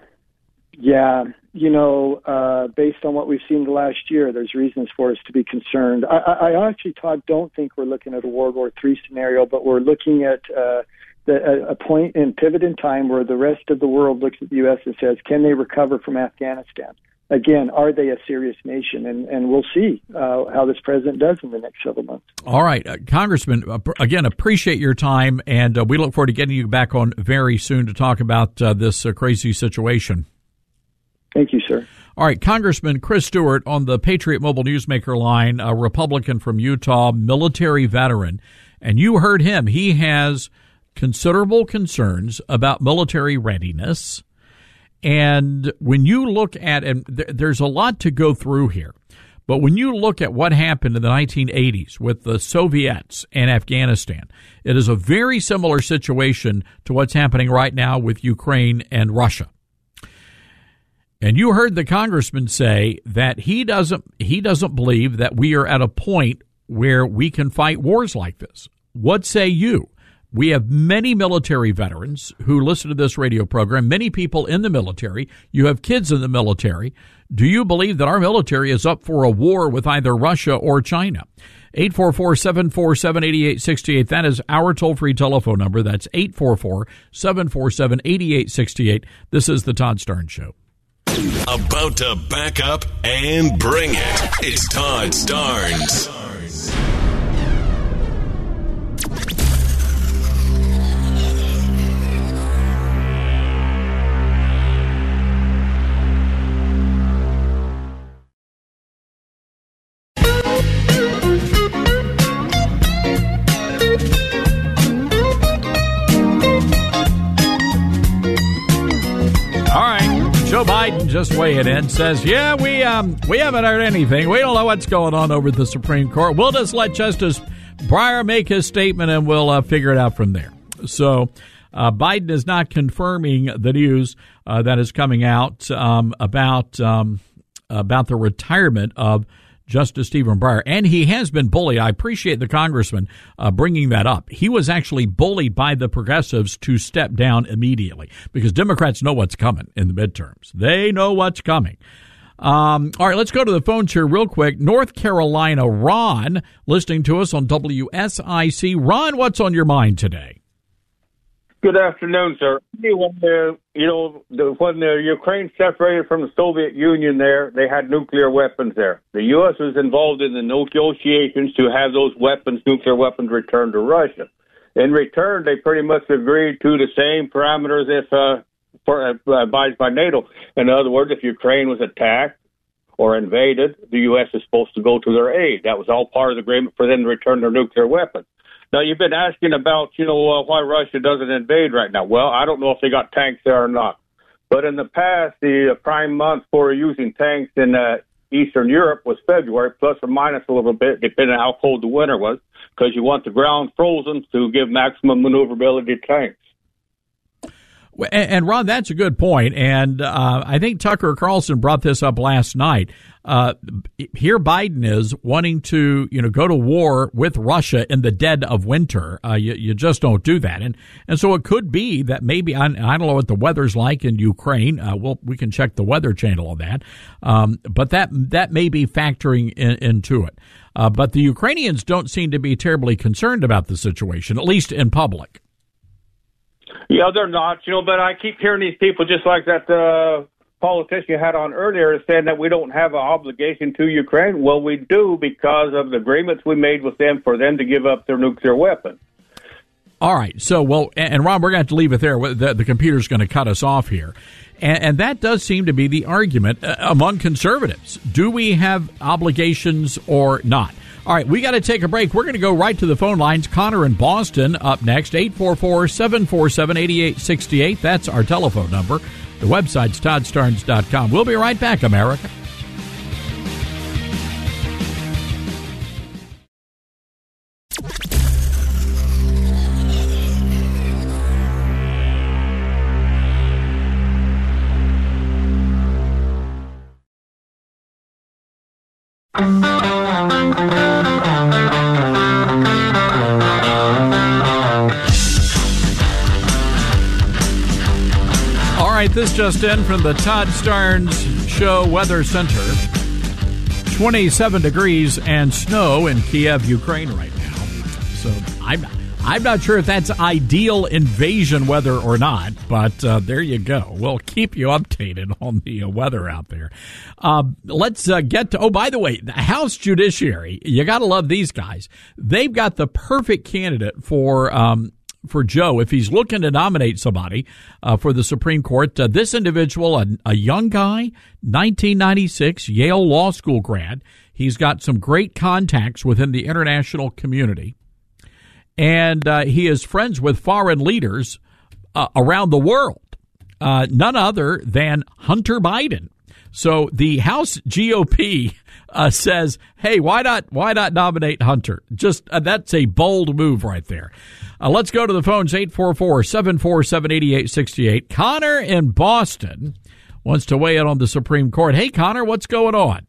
Yeah, you know, uh, based on what we've seen the last year, there's reasons for us to be concerned. I, I actually, Todd, don't think we're looking at a World War Three scenario, but we're looking at uh, the, a point in pivot in time where the rest of the world looks at the U S and says, can they recover from Afghanistan? Again, are they a serious nation? And, and we'll see uh, how this president does in the next several months. All right, uh, Congressman, uh, again, appreciate your time, and uh, we look forward to getting you back on very soon to talk about uh, this uh, crazy situation. Thank you, sir. All right, Congressman Chris Stewart on the Patriot Mobile Newsmaker line, a Republican from Utah, military veteran. And you heard him. He has considerable concerns about military readiness. And when you look at, and th- there's a lot to go through here, but when you look at what happened in the nineteen eighties with the Soviets and Afghanistan, it is a very similar situation to what's happening right now with Ukraine and Russia. And you heard the congressman say that he doesn't he doesn't believe that we are at a point where we can fight wars like this. What say you? We have many military veterans who listen to this radio program, many people in the military. You have kids in the military. Do you believe that our military is up for a war with either Russia or China? eight four four, seven four seven, eight eight six eight. That is our toll-free telephone number. That's eight four four, seven four seven, eight eight six eight. This is the Todd Starnes Show. About to back up and bring it. It's Todd Starnes. Joe Biden just weighing in, says, yeah, we um we haven't heard anything. We don't know what's going on over at the Supreme Court. We'll just let Justice Breyer make his statement and we'll uh, figure it out from there. So uh, Biden is not confirming the news uh, that is coming out um, about um, about the retirement of Justice Stephen Breyer. And he has been bullied. I appreciate the congressman uh, bringing that up. He was actually bullied by the progressives to step down immediately because Democrats know what's coming in the midterms. They know what's coming. Um, all right, let's go to the phones here real quick. North Carolina, Ron, listening to us on W S I C. Ron, what's on your mind today? Good afternoon, sir. When the, you know, the, when the Ukraine separated from the Soviet Union there, they had nuclear weapons there. The U S was involved in the negotiations to have those weapons, nuclear weapons, returned to Russia. In return, they pretty much agreed to the same parameters if uh, for, uh, advised by NATO. In other words, if Ukraine was attacked or invaded, the U S is supposed to go to their aid. That was all part of the agreement for them to return their nuclear weapons. Now, you've been asking about, you know, uh, why Russia doesn't invade right now. Well, I don't know if they got tanks there or not. But in the past, the uh, prime month for using tanks in uh, Eastern Europe was February, plus or minus a little bit, depending on how cold the winter was, because you want the ground frozen to give maximum maneuverability to tanks. And, and Ron, that's a good point. And uh, I think Tucker Carlson brought this up last night. Uh, here Biden is wanting to, you know, go to war with Russia in the dead of winter. Uh, you, you just don't do that. And and so it could be that maybe, I, I don't know what the weather's like in Ukraine. Uh, we'll, we can check the Weather Channel on that. Um, but that that may be factoring in, into it. Uh, but the Ukrainians don't seem to be terribly concerned about the situation, at least in public. Yeah, they're not, you know, but I keep hearing these people, just like that uh, politician you had on earlier, saying that we don't have an obligation to Ukraine. Well, we do, because of the agreements we made with them for them to give up their nuclear weapons. All right. So, well, and Ron, we're going to have to leave it there. The, the computer's going to cut us off here. And, and that does seem to be the argument uh, among conservatives. Do we have obligations or not? All right, we got to take a break. We're going to go right to the phone lines. Connor in Boston up next, eight four four, seven four seven, eight eight six eight. That's our telephone number. The website's todd starnes dot com. We'll be right back, America. All right, this just in from the Todd Starnes Show Weather Center. twenty-seven degrees and snow in Kiev, Ukraine right now. So I'm I'm not sure if that's ideal invasion weather or not, but uh, there you go. We'll keep you updated on the uh, weather out there. Uh, let's uh, get to, oh, by the way, the House Judiciary, you got to love these guys. They've got the perfect candidate for um, for Joe if he's looking to nominate somebody uh, for the Supreme Court. Uh, this individual, a, a young guy, nineteen ninety-six, Yale Law School grad. He's got some great contacts within the international community. And uh, he is friends with foreign leaders uh, around the world, uh, none other than Hunter Biden. So the House G O P uh, says, "Hey, why not? Why not nominate Hunter?" Just uh, that's a bold move right there. Uh, let's go to the phones. eight four four, seven four seven, eight eight six eight. Connor in Boston wants to weigh in on the Supreme Court. Hey, Connor, what's going on?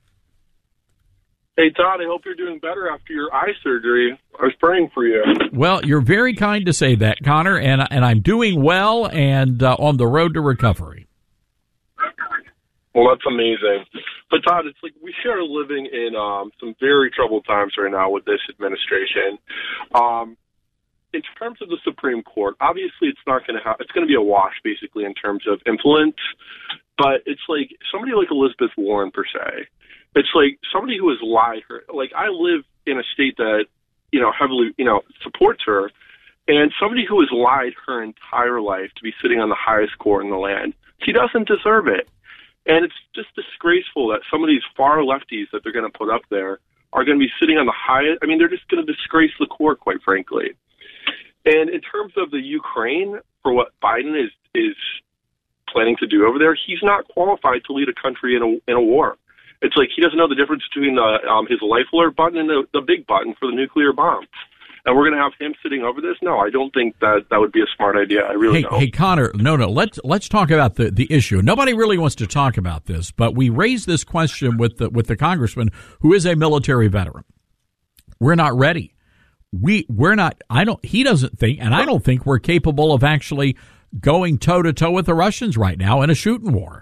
Hey, Todd, I hope you're doing better after your eye surgery. I was praying for you. Well, you're very kind to say that, Connor, and and I'm doing well and uh, on the road to recovery. Well, that's amazing. But, Todd, it's like we are living in um, some very troubled times right now with this administration. Um, in terms of the Supreme Court, obviously it's not going to have, it's going to be a wash, basically, in terms of influence. But it's like somebody like Elizabeth Warren, per se. It's like somebody who has lied her. Like, I live in a state that, you know, heavily, you know, supports her. And somebody who has lied her entire life to be sitting on the highest court in the land, she doesn't deserve it. And it's just disgraceful that some of these far lefties that they're going to put up there are going to be sitting on the highest. I mean, they're just going to disgrace the court, quite frankly. And in terms of the Ukraine, for what Biden is is planning to do over there, he's not qualified to lead a country in a in a war. It's like he doesn't know the difference between the, um, his life alert button and the, the big button for the nuclear bomb. And we're going to have him sitting over this? No, I don't think that that would be a smart idea. I really hey, don't. Hey, Connor, no, no, let's let's talk about the, the issue. Nobody really wants to talk about this, but we raised this question with the with the congressman who is a military veteran. We're not ready. We we're not. I don't. He doesn't think, and I don't think we're capable of actually going toe to toe with the Russians right now in a shooting war.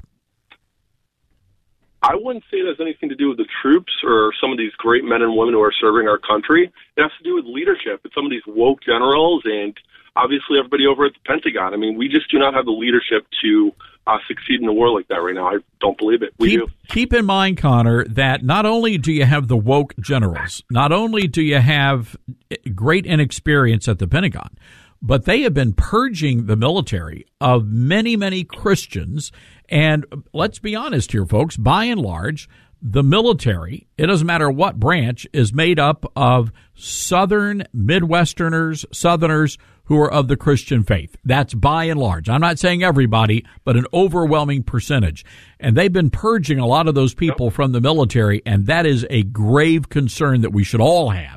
I wouldn't say it has anything to do with the troops or some of these great men and women who are serving our country. It has to do with leadership. It's some of these woke generals and obviously everybody over at the Pentagon. I mean, we just do not have the leadership to uh, succeed in a war like that right now. I don't believe it. We keep, do. Keep in mind, Connor, that not only do you have the woke generals, not only do you have great inexperience at the Pentagon, but they have been purging the military of many, many Christians. And let's be honest here, folks, by and large, the military, it doesn't matter what branch, is made up of Southern Midwesterners, Southerners who who are of the Christian faith. That's by and large. I'm not saying everybody, but an overwhelming percentage. And they've been purging a lot of those people yep. from the military, and that is a grave concern that we should all have.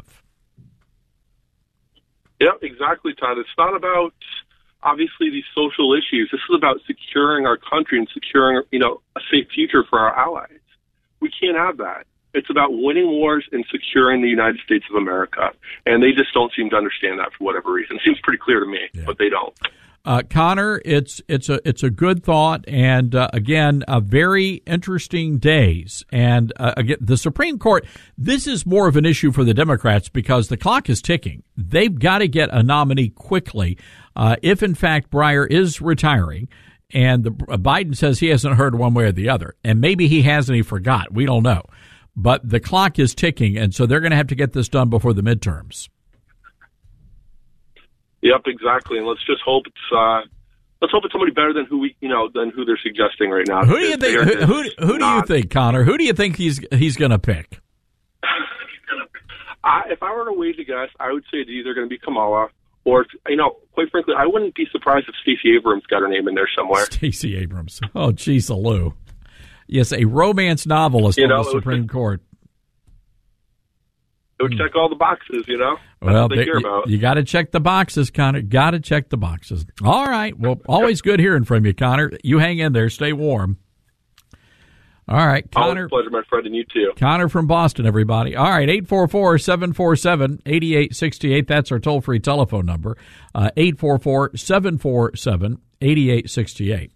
Yeah, exactly, Todd. It's not about, obviously, these social issues. This is about securing our country and securing, you know, a safe future for our allies. We can't have that. It's about winning wars and securing the United States of America. And they just don't seem to understand that for whatever reason. It seems pretty clear to me, yeah. but they don't. Uh, Connor, it's it's a it's a good thought, and uh, again, a very interesting days. And uh, again, the Supreme Court. This is more of an issue for the Democrats because the clock is ticking. They've got to get a nominee quickly. Uh, if in fact Breyer is retiring, and the, uh, Biden says he hasn't heard one way or the other, and maybe he has and he forgot. We don't know, but the clock is ticking, and so they're going to have to get this done before the midterms. Yep, exactly. And let's just hope it's uh, let's hope it's somebody better than who we you know than who they're suggesting right now. Who do you think? Who, who, who do you think, Connor? Who do you think he's he's going to pick? I, if I were to wage a guess, I would say it's either going to be Kamala or, you know, quite frankly, I wouldn't be surprised if Stacey Abrams got her name in there somewhere. Stacey Abrams. Oh, geez, Lou. Yes, a romance novelist you on know, the Supreme would, Court. It would check all the boxes, you know? That's well, what they they, care about. You, you got to check the boxes, Connor. Got to check the boxes. All right. Well, always good hearing from you, Connor. You hang in there. Stay warm. All right, Connor. Always a pleasure, my friend, and you too. Connor from Boston, everybody. All right, eight four four, seven four seven, eight eight six eight. That's our toll-free telephone number, uh, eight four four, seven four seven, eight eight six eight.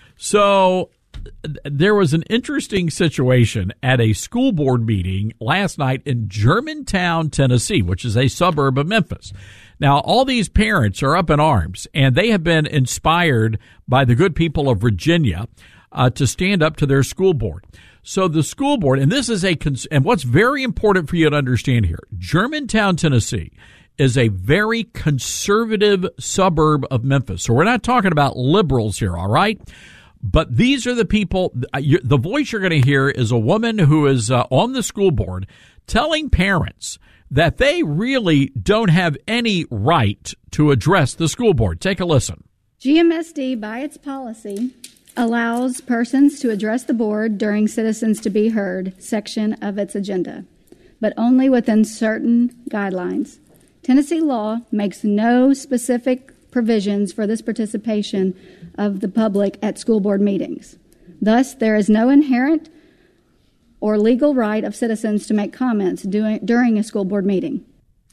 So there was an interesting situation at a school board meeting last night in Germantown, Tennessee, which is a suburb of Memphis. Now, all these parents are up in arms, and they have been inspired by the good people of Virginia uh, to stand up to their school board. So the school board, and this is a, cons- and what's very important for you to understand here, Germantown, Tennessee is a very conservative suburb of Memphis. So we're not talking about liberals here, all right? But these are the people, the voice you're going to hear is a woman who is uh, on the school board telling parents that they really don't have any right to address the school board. Take a listen. G M S D, by its policy, allows persons to address the board during Citizens to be Heard section of its agenda, but only within certain guidelines. Tennessee law makes no specific provisions for this participation of the public at school board meetings. Thus, there is no inherent or legal right of citizens to make comments doing, during a school board meeting.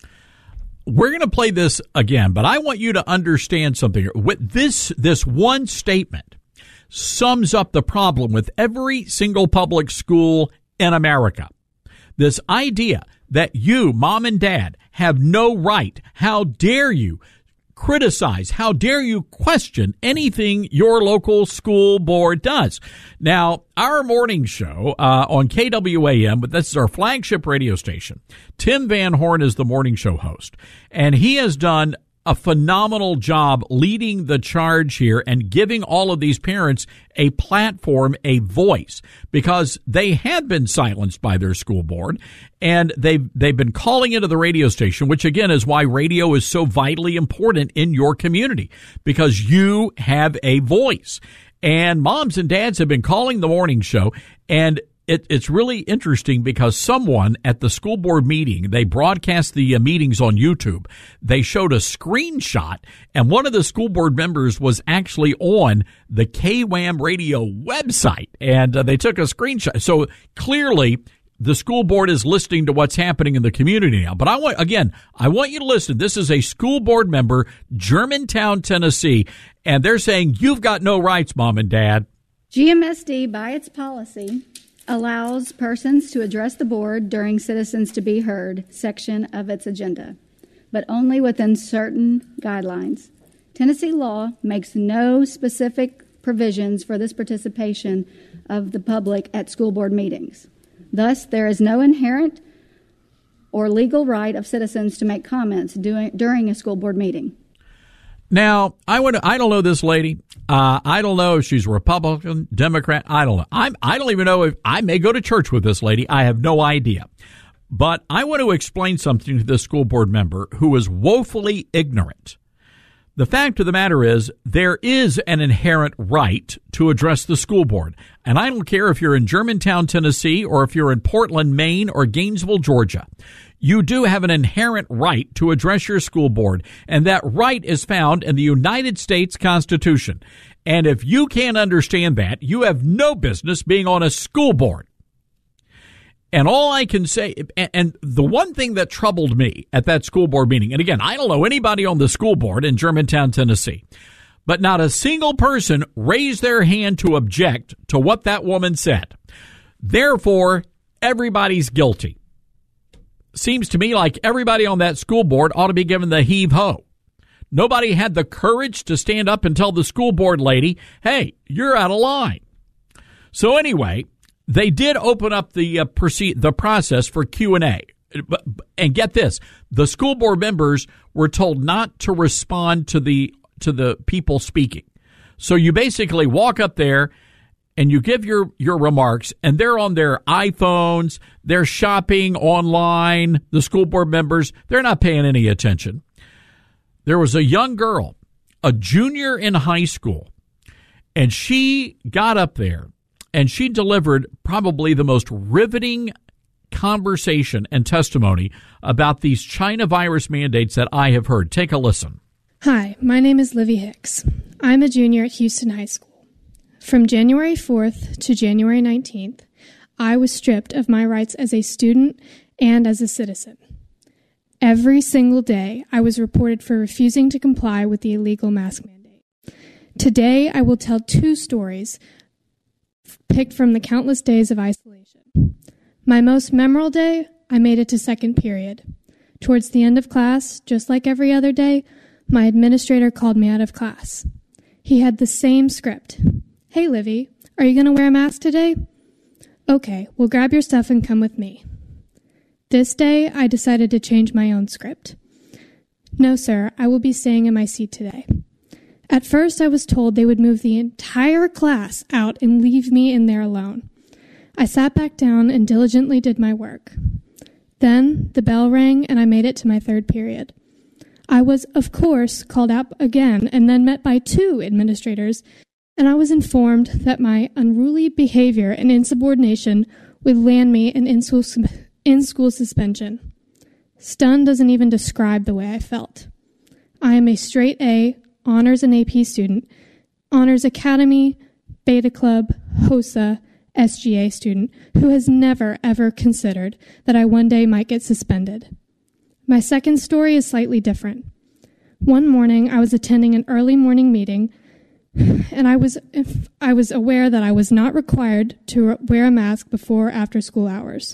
We're going to play this again, but I want you to understand something. With this, this one statement sums up the problem with every single public school in America. This idea that you, mom and dad, have no right, how dare you, criticize, how dare you question anything your local school board does. Now, our morning show uh, on K W A M, but this is our flagship radio station. Tim Van Horn is the morning show host, and he has done a phenomenal job leading the charge here and giving all of these parents a platform, a voice, because they have been silenced by their school board, and they've they've been calling into the radio station, which again is why radio is so vitally important in your community, because you have a voice. And moms and dads have been calling the morning show, and It, it's really interesting because someone at the school board meeting, they broadcast the uh, meetings on YouTube. They showed a screenshot, and one of the school board members was actually on the K W A M radio website, and uh, they took a screenshot. So clearly, the school board is listening to what's happening in the community now. But I want, again, I want you to listen. This is a school board member, Germantown, Tennessee, and they're saying, you've got no rights, mom and dad. G M S D, by its policy, allows persons to address the board during Citizens to be Heard section of its agenda, but only within certain guidelines. Tennessee law makes no specific provisions for this participation of the public at school board meetings. Thus, there is no inherent or legal right of citizens to make comments doing, during a school board meeting. Now, I would, I don't know this lady. Uh, I don't know if she's Republican, Democrat. I don't know. I'm, I don't even know if I may go to church with this lady. I have no idea. But I want to explain something to this school board member who is woefully ignorant. The fact of the matter is there is an inherent right to address the school board. And I don't care if you're in Germantown, Tennessee, or if you're in Portland, Maine, or Gainesville, Georgia. You do have an inherent right to address your school board, and that right is found in the United States Constitution. And if you can't understand that, you have no business being on a school board. And all I can say, and the one thing that troubled me at that school board meeting, and again, I don't know anybody on the school board in Germantown, Tennessee, but not a single person raised their hand to object to what that woman said. Therefore, everybody's guilty. Seems to me like everybody on that school board ought to be given the heave-ho. Nobody had the courage to stand up and tell the school board lady, hey, you're out of line. So anyway, they did open up the uh, proceed, the process for Q and A. And get this, the school board members were told not to respond to the to the people speaking. So you basically walk up there and you give your, your remarks, and they're on their iPhones, they're shopping online, the school board members, they're not paying any attention. There was a young girl, a junior in high school, and she got up there and she delivered probably the most riveting conversation and testimony about these China virus mandates that I have heard. Take a listen. Hi, my name is Livy Hicks. I'm a junior at Houston High School. From January fourth to January nineteenth, I was stripped of my rights as a student and as a citizen. Every single day, I was reported for refusing to comply with the illegal mask mandate. Today, I will tell two stories picked from the countless days of isolation. My most memorable day, I made it to second period. Towards the end of class, just like every other day, my administrator called me out of class. He had the same script. Hey, Livy, are you going to wear a mask today? Okay, well, grab your stuff and come with me. This day, I decided to change my own script. No, sir, I will be staying in my seat today. At first, I was told they would move the entire class out and leave me in there alone. I sat back down and diligently did my work. Then, the bell rang and I made it to my third period. I was, of course, called out again and then met by two administrators, and I was informed that my unruly behavior and insubordination would land me in in-school, in-school suspension. Stunned doesn't even describe the way I felt. I am a straight A, Honors and A P student, Honors Academy, Beta Club, HOSA, S G A student who has never, ever considered that I one day might get suspended. My second story is slightly different. One morning, I was attending an early morning meeting, and I was I was aware that I was not required to wear a mask before or after school hours.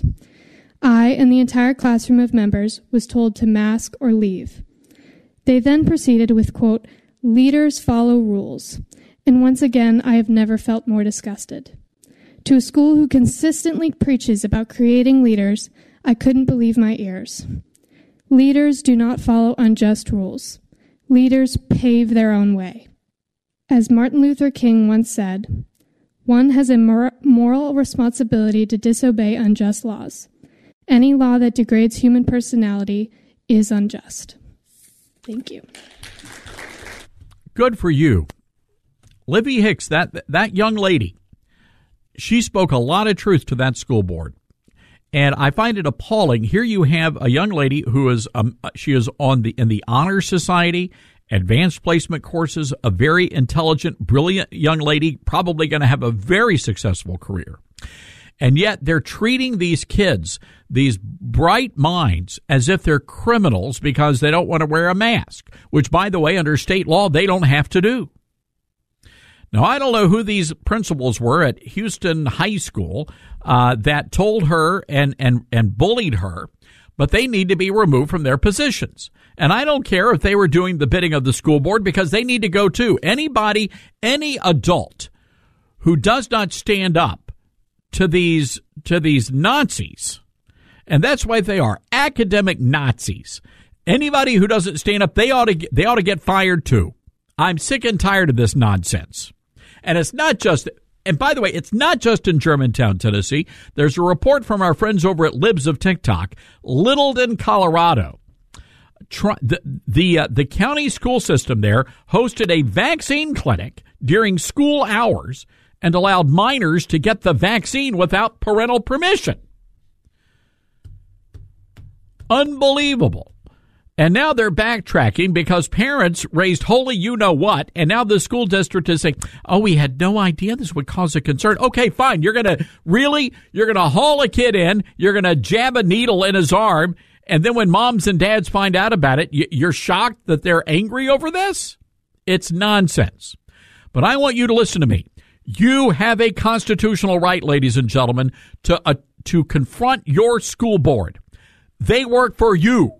I and the entire classroom of members was told to mask or leave. They then proceeded with, quote, leaders follow rules, and once again, I have never felt more disgusted. To a school who consistently preaches about creating leaders, I couldn't believe my ears. Leaders do not follow unjust rules. Leaders pave their own way. As Martin Luther King once said, one has a mor- moral responsibility to disobey unjust laws. Any law that degrades human personality is unjust. Thank you. Good for you. Livy Hicks, that that young lady, she spoke a lot of truth to that school board. And I find it appalling. Here you have a young lady who is um, she is on the in the Honor Society, advanced placement courses, a very intelligent, brilliant young lady, probably going to have a very successful career. And yet they're treating these kids, these bright minds, as if they're criminals because they don't want to wear a mask, which, by the way, under state law, they don't have to do. Now, I don't know who these principals were at Houston High School uh, that told her and, and, and bullied her, but they need to be removed from their positions. And I don't care if they were doing the bidding of the school board because they need to go too. Anybody, any adult who does not stand up to these to these Nazis, and that's why they are academic Nazis. Anybody who doesn't stand up, they ought to get, they ought to get fired too. I'm sick and tired of this nonsense. And it's not just, and by the way, it's not just in Germantown, Tennessee. There's a report from our friends over at Libs of TikTok, Littleton, Colorado. try, the the, uh, the county school system there hosted a vaccine clinic during school hours and allowed minors to get the vaccine without parental permission. Unbelievable. And now they're backtracking because parents raised holy you-know-what, and now the school district is saying, oh, we had no idea this would cause a concern. Okay, fine. You're going to, really? You're going to haul a kid in, you're going to jab a needle in his arm, and then when moms and dads find out about it, you're shocked that they're angry over this? It's nonsense. But I want you to listen to me. You have a constitutional right, ladies and gentlemen, to uh, to confront your school board. They work for you.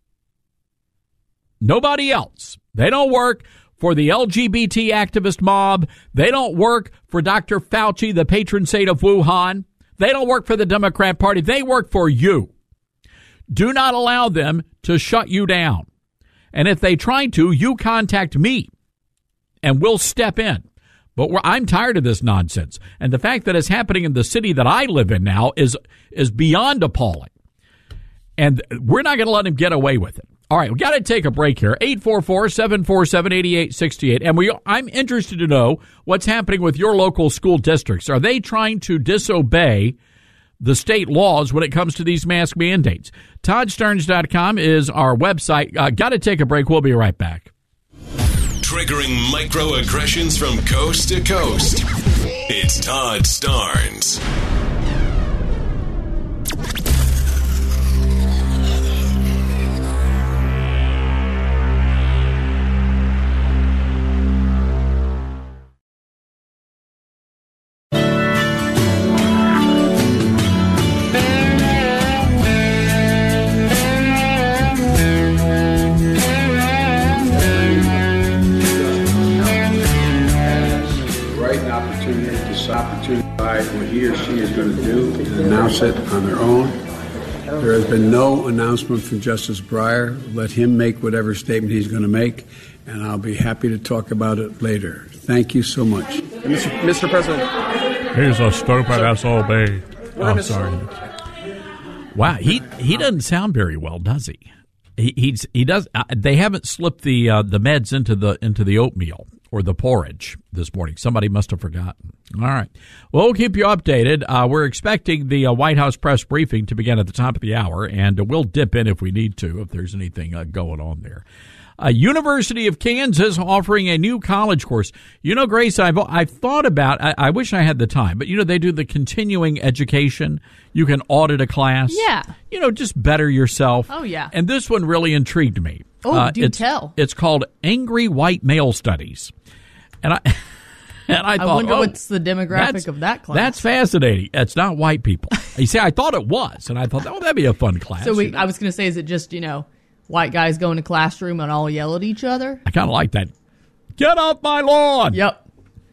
Nobody else. They don't work for the L G B T activist mob. They don't work for Doctor Fauci, the patron saint of Wuhan. They don't work for the Democrat Party. They work for you. Do not allow them to shut you down. And if they try to, you contact me, and we'll step in. But we're, I'm tired of this nonsense. And the fact that it's happening in the city that I live in now is is beyond appalling. And we're not going to let him get away with it. All right, we got to take a break here. eight four four, seven four seven, eight eight six eight. And we, I'm interested to know what's happening with your local school districts. Are they trying to disobey the state laws when it comes to these mask mandates? Todd Starnes dot com is our website. Uh, got to take a break. We'll be right back. Triggering microaggressions from coast to coast. It's Todd Starnes. What he or she is going to do and announce it on their own. There has been no announcement from Justice Breyer. Let him make whatever statement he's going to make, and I'll be happy to talk about it later. Thank you so much. Mister Mister President. Here's a stupid S O B. Oh, sorry. Wow, he he doesn't sound very well, does he? He he's, he does. Uh, they haven't slipped the uh, the meds into the into the oatmeal or the porridge this morning. Somebody must have forgotten. All right. Well, we'll keep you updated. Uh, we're expecting the uh, White House press briefing to begin at the top of the hour, and uh, we'll dip in if we need to, if there's anything uh, going on there. Uh, University of Kansas offering a new college course. You know, Grace, I've, I've thought about, I, I wish I had the time, but, you know, they do the continuing education. You can audit a class. Yeah. You know, just better yourself. Oh, yeah. And this one really intrigued me. Oh, uh, do it's, tell. It's called Angry White Male Studies. And I... And I, thought, I wonder oh, what's the demographic of that class. That's fascinating. It's not white people. You see, I thought it was, and I thought, oh, that'd be a fun class. So we, you know? I was going to say, is it just, you know, white guys go in a classroom and all yell at each other? I kind of like that. Get off my lawn. Yep.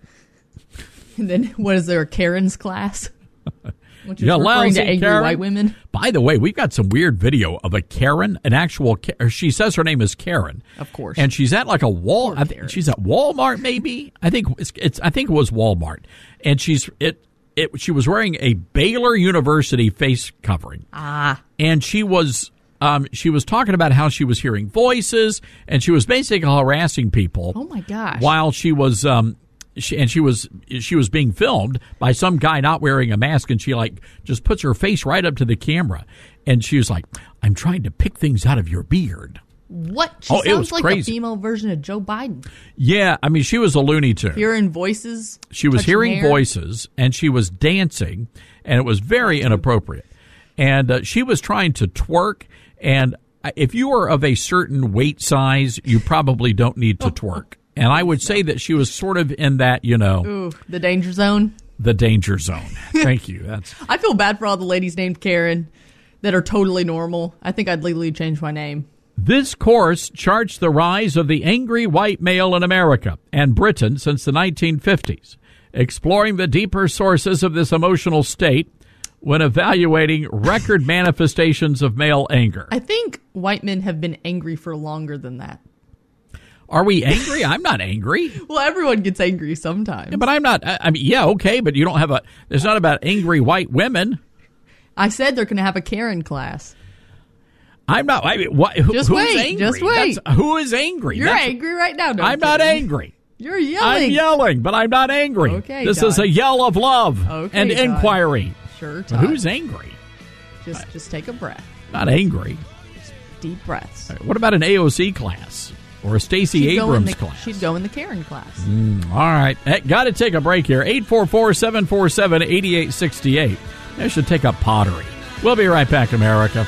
And then, what is there, a Karen's class? Which is yeah, referring to lousy angry Karen. white women. By the way, we've got some weird video of a Karen, an actual, she says her name is Karen. Of course. And she's at like a wall, I think she's at Walmart maybe. I think it's, it's, I think it was Walmart. And she's, it, it, she was wearing a Baylor University face covering. Ah. And she was, um, she was talking about how she was hearing voices, and she was basically harassing people. Oh my gosh. While she was, um, She, and she was she was being filmed by some guy not wearing a mask, and she like just puts her face right up to the camera, and she was like, "I'm trying to pick things out of your beard." What? She oh, it was sounds like crazy. a female version of Joe Biden. Yeah, I mean, she was a Looney Tune. Hearing voices. She was hearing hair. voices, and she was dancing, and it was very inappropriate. And uh, she was trying to twerk, and if you are of a certain weight size, you probably don't need to twerk. And I would say that she was sort of in that, you know. Ooh, the danger zone. The danger zone. Thank you. That's. I feel bad for all the ladies named Karen that are totally normal. I think I'd legally change my name. This course charts the rise of the angry white male in America and Britain since the nineteen fifties, exploring the deeper sources of this emotional state when evaluating record manifestations of male anger. I think white men have been angry for longer than that. Are we angry? I'm not angry. Well, everyone gets angry sometimes. Yeah, but I'm not. I, I mean, yeah, okay, but you don't have a. It's not about angry white women. I said they're going to have a Karen class. I'm not. I mean, what, who, Just who's wait. angry? Just wait. That's, who is angry? You're That's, angry right now. No, I'm not angry. You're yelling. I'm yelling, but I'm not angry. Okay, this Todd. is a yell of love Okay, and Todd. inquiry. Sure, But Todd. who's angry? Just, just take a breath. Not angry. Deep breaths. What about an A O C class or a Stacey She'd go in Abrams the- class? She'd go in the Karen class. Mm, all right. Hey, got to take a break here. eight four four, seven four seven, eight eight six eight. They should take up pottery. We'll be right back, America.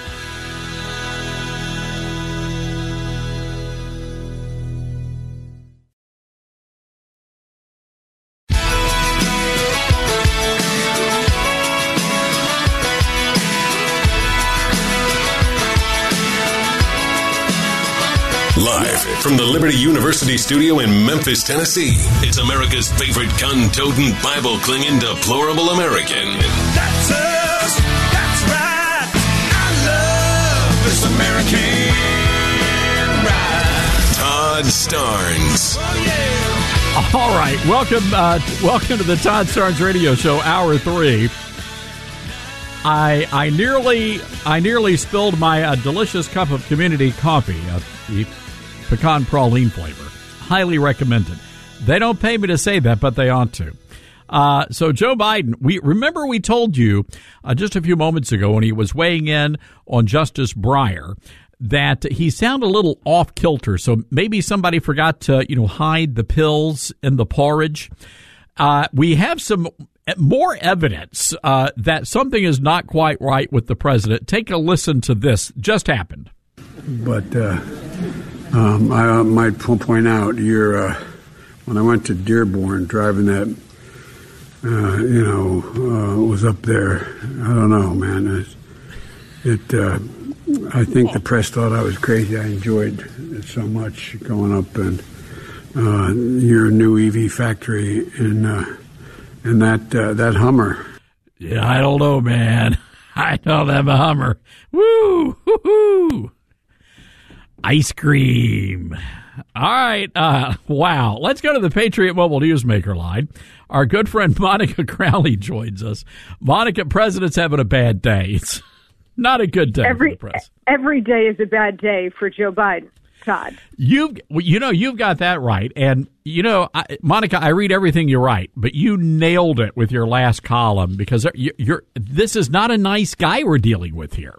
Live from the Liberty University studio in Memphis, Tennessee, it's America's favorite gun-toting, Bible-clinging, deplorable American. That's us. That's right. I love this American ride. Todd Starnes. All right. Welcome, uh, welcome to the Todd Starnes Radio Show, Hour Three. I I nearly I nearly spilled my uh, delicious cup of community coffee. Uh, the pecan praline flavor. Highly recommended. They don't pay me to say that, but they ought to. Uh, so Joe Biden, we remember we told you uh, just a few moments ago when he was weighing in on Justice Breyer that he sounded a little off kilter. So maybe somebody forgot to, you know, hide the pills in the porridge. Uh, we have some more evidence uh, that something is not quite right with the president. Take a listen to this. Just happened. But uh, um, I uh, might point out, you're, uh, when I went to Dearborn, driving that, uh, you know, uh, was up there. I don't know, man. It, it uh, I think the press thought I was crazy. I enjoyed it so much going up and uh, your new E V factory and uh, and that uh, that Hummer. Yeah, I don't know, man. I don't have a Hummer. Woo! Woo-hoo! Ice cream. All right. Uh, wow. Let's go to the Patriot Mobile Newsmaker line. Our good friend Monica Crowley joins us. Monica, president's having a bad day. It's not a good day every, for the press. Every day is a bad day for Joe Biden, Todd. You've, you know, you've got that right. And, you know, I, Monica, I read everything you write, but you nailed it with your last column because you're, you're this is not a nice guy we're dealing with here.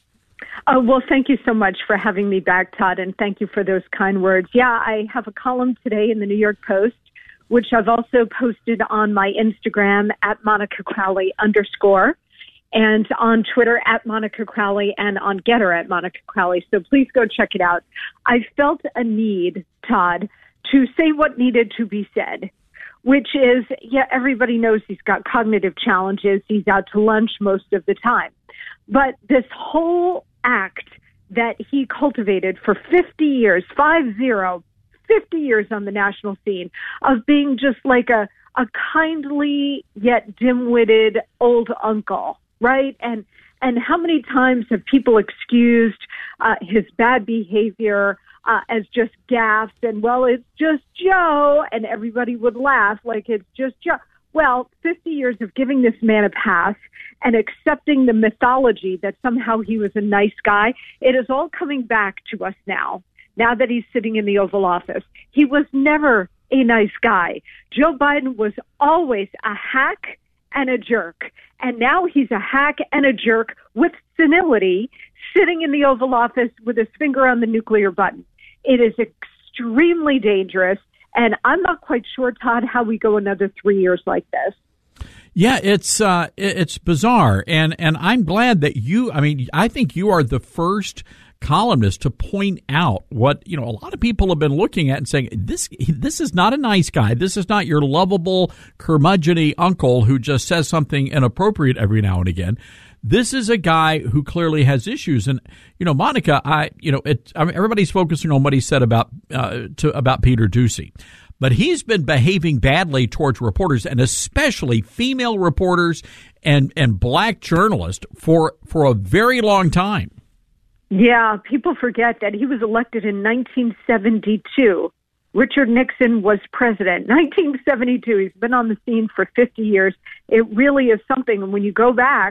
Oh, well, thank you so much for having me back, Todd, and thank you for those kind words. Yeah, I have a column today in the New York Post, which I've also posted on my Instagram at Monica Crowley underscore, and on Twitter at Monica Crowley, and on Getter at Monica Crowley. So please go check it out. I felt a need, Todd, to say what needed to be said, which is, yeah, everybody knows he's got cognitive challenges. He's out to lunch most of the time. But this whole act that he cultivated for fifty years, five zero, fifty years on the national scene of being just like a, a kindly yet dim-witted old uncle, right? And and how many times have people excused uh, his bad behavior uh, as just gaffes and, well, it's just Joe, and everybody would laugh like it's just Joe. Well, fifty years of giving this man a pass and accepting the mythology that somehow he was a nice guy, it is all coming back to us now, now that he's sitting in the Oval Office. He was never a nice guy. Joe Biden was always a hack and a jerk. And now he's a hack and a jerk with senility, sitting in the Oval Office with his finger on the nuclear button. It is extremely dangerous. And I'm not quite sure, Todd, how we go another three years like this. Yeah, it's uh, it's bizarre, and and I'm glad that you. I mean, I think you are the first columnist to point out what, you know, a lot of people have been looking at and saying this this is not a nice guy. This is not your lovable curmudgeon-y uncle who just says something inappropriate every now and again. This is a guy who clearly has issues, and you know, Monica, I you know, it. I mean, everybody's focusing on what he said about uh, to about Peter Doocy, but he's been behaving badly towards reporters, and especially female reporters and and black journalists for for a very long time. Yeah, people forget that he was elected in nineteen seventy-two. Richard Nixon was president. nineteen seventy-two. He's been on the scene for fifty years. It really is something. And when you go back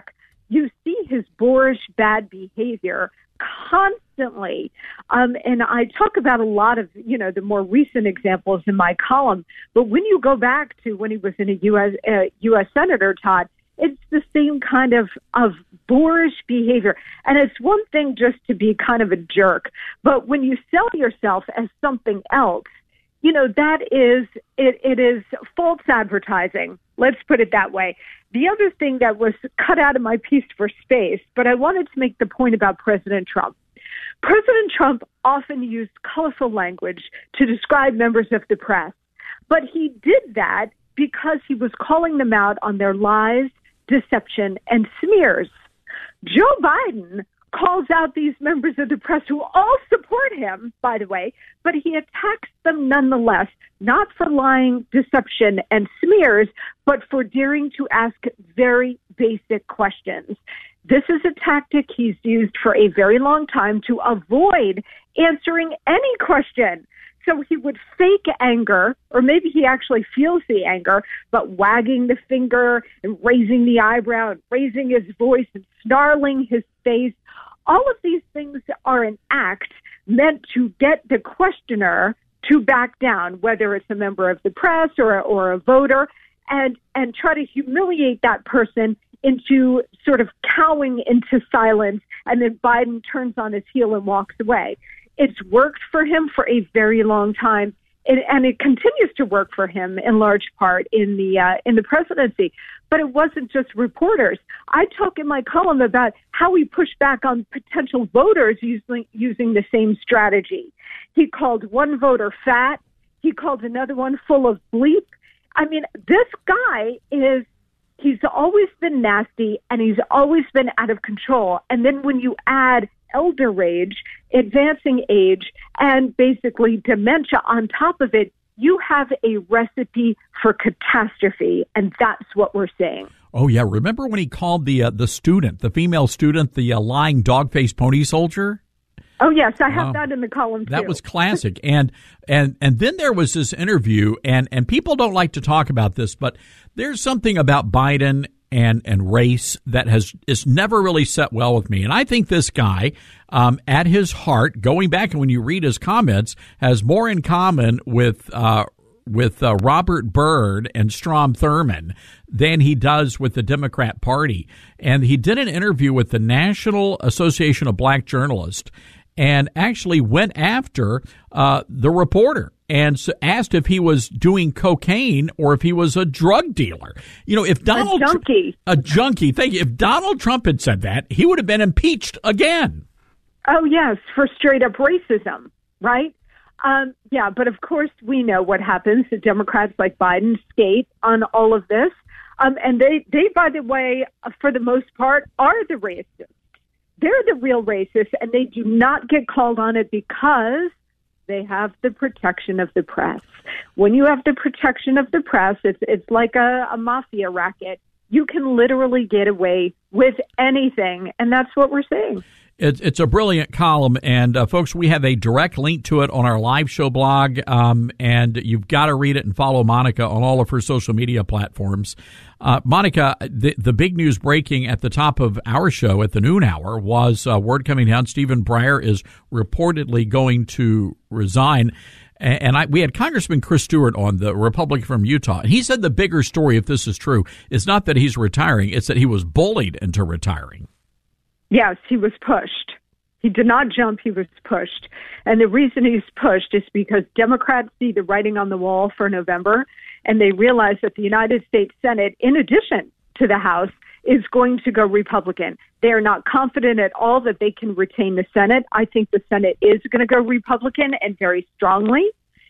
you see his boorish bad behavior constantly. Um, and I talk about a lot of, you know, the more recent examples in my column. But when you go back to when he was in a U S uh, U S Senator, Todd, it's the same kind of, of boorish behavior. And it's one thing just to be kind of a jerk. But when you sell yourself as something else, you know, that is, it, it is false advertising. Let's put it that way. The other thing that was cut out of my piece for space, but I wanted to make the point about President Trump. President Trump often used colorful language to describe members of the press, but he did that because he was calling them out on their lies, deception, and smears. Joe Biden calls out these members of the press who all support him, by the way, but he attacks them nonetheless, not for lying, deception, and smears, but for daring to ask very basic questions. This is a tactic he's used for a very long time to avoid answering any question. So he would fake anger, or maybe he actually feels the anger, but wagging the finger and raising the eyebrow and raising his voice and snarling his face. All of these things are an act meant to get the questioner to back down, whether it's a member of the press or, or a voter, and, and try to humiliate that person into sort of cowing into silence, and then Biden turns on his heel and walks away. It's worked for him for a very long time, and, and it continues to work for him in large part in the uh, in the presidency. But it wasn't just reporters. I talk in my column about how he pushed back on potential voters using using the same strategy. He called one voter fat. He called another one full of bleep. I mean, this guy is, he's always been nasty, and he's always been out of control. And then when you add elder age, advancing age, and basically dementia on top of it, you have a recipe for catastrophe, and that's what we're seeing. Oh, yeah. Remember when he called the uh, the student, the female student, the uh, lying dog-faced pony soldier? Oh, yes. I have Wow. that in the column, too. That was classic. and and and then there was this interview, and, and people don't like to talk about this, but there's something about Biden and and race that has is never really set well with me. And I think this guy, um, at his heart, going back and when you read his comments, has more in common with uh, with uh, Robert Byrd and Strom Thurmond than he does with the Democrat Party. And he did an interview with the National Association of Black Journalists and actually went after uh, the reporter and asked if he was doing cocaine or if he was a drug dealer. You know, if Donald a junkie, a junkie, thank you. If Donald Trump had said that, he would have been impeached again. Oh, yes, for straight up racism, right? Um, yeah, but of course we know what happens. The Democrats like Biden skate on all of this. Um, and they, they, by the way, for the most part, are the racists. They're the real racists, and they do not get called on it because they have the protection of the press. When you have the protection of the press, it's it's like a, a mafia racket. You can literally get away with anything, and that's what we're seeing. It's it's a brilliant column, and uh, folks, we have a direct link to it on our live show blog, um, and you've got to read it and follow Monica on all of her social media platforms. Uh, Monica, the, the big news breaking at the top of our show at the noon hour was uh, word coming down. Stephen Breyer is reportedly going to resign. And I, we had Congressman Chris Stewart on, the Republican from Utah. And he said the bigger story, if this is true, is not that he's retiring, it's that he was bullied into retiring. Yes, he was pushed. He did not jump, he was pushed. And the reason he's pushed is because Democrats see the writing on the wall for November, and they realize that the United States Senate, in addition to the House, is going to go Republican. They are not confident at all that they can retain the Senate. I think the Senate is going to go Republican, and very strongly.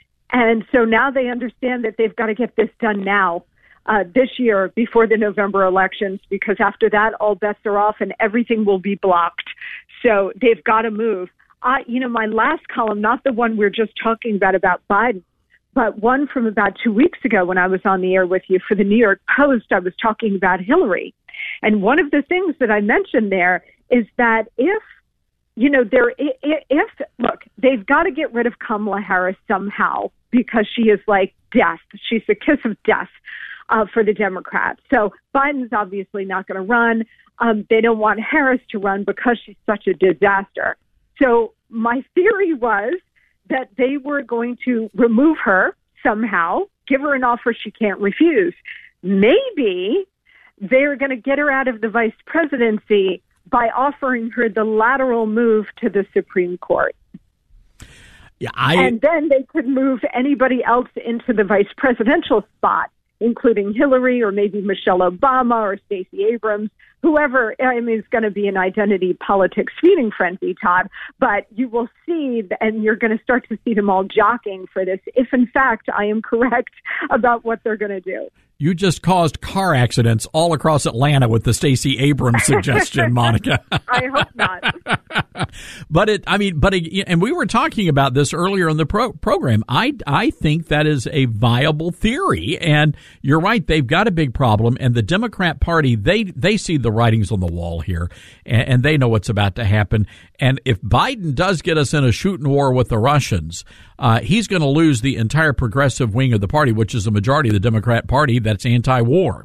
And so now they understand that they've got to get this done now. Uh, this year before the November elections, because after that, all bets are off and everything will be blocked. So they've got to move. Uh, you know, my last column, not the one we're just talking about, about Biden, but one from about two weeks ago when I was on the air with you for the New York Post, I was talking about Hillary. And one of the things that I mentioned there is that if, you know, there, if, look, they've got to get rid of Kamala Harris somehow because she is like death. She's the kiss of death. Uh, for the Democrats. So Biden's obviously not going to run. um, they don't want Harris to run because she's such a disaster. So my theory was that they were going to remove her somehow, give her an offer she can't refuse. Maybe they're going to get her out of the vice presidency by offering her the lateral move to the Supreme Court. Yeah, I... And then they could move anybody else into the vice presidential spot, including Hillary or maybe Michelle Obama or Stacey Abrams, whoever. I mean, it's going to be an identity politics feeding frenzy, Todd, but you will see, and you're going to start to see them all jockeying for this, if in fact I am correct about what they're going to do. You just caused car accidents all across Atlanta with the Stacey Abrams suggestion, Monica. I hope not. But it, I mean, but it, and we were talking about this earlier in the pro- program. I, I think that is a viable theory, and you're right. They've got a big problem, and the Democrat Party, they they see the writings on the wall here, and, and they know what's about to happen. And if Biden does get us in a shooting war with the Russians, uh, he's going to lose the entire progressive wing of the party, which is the majority of the Democrat Party that's anti-war.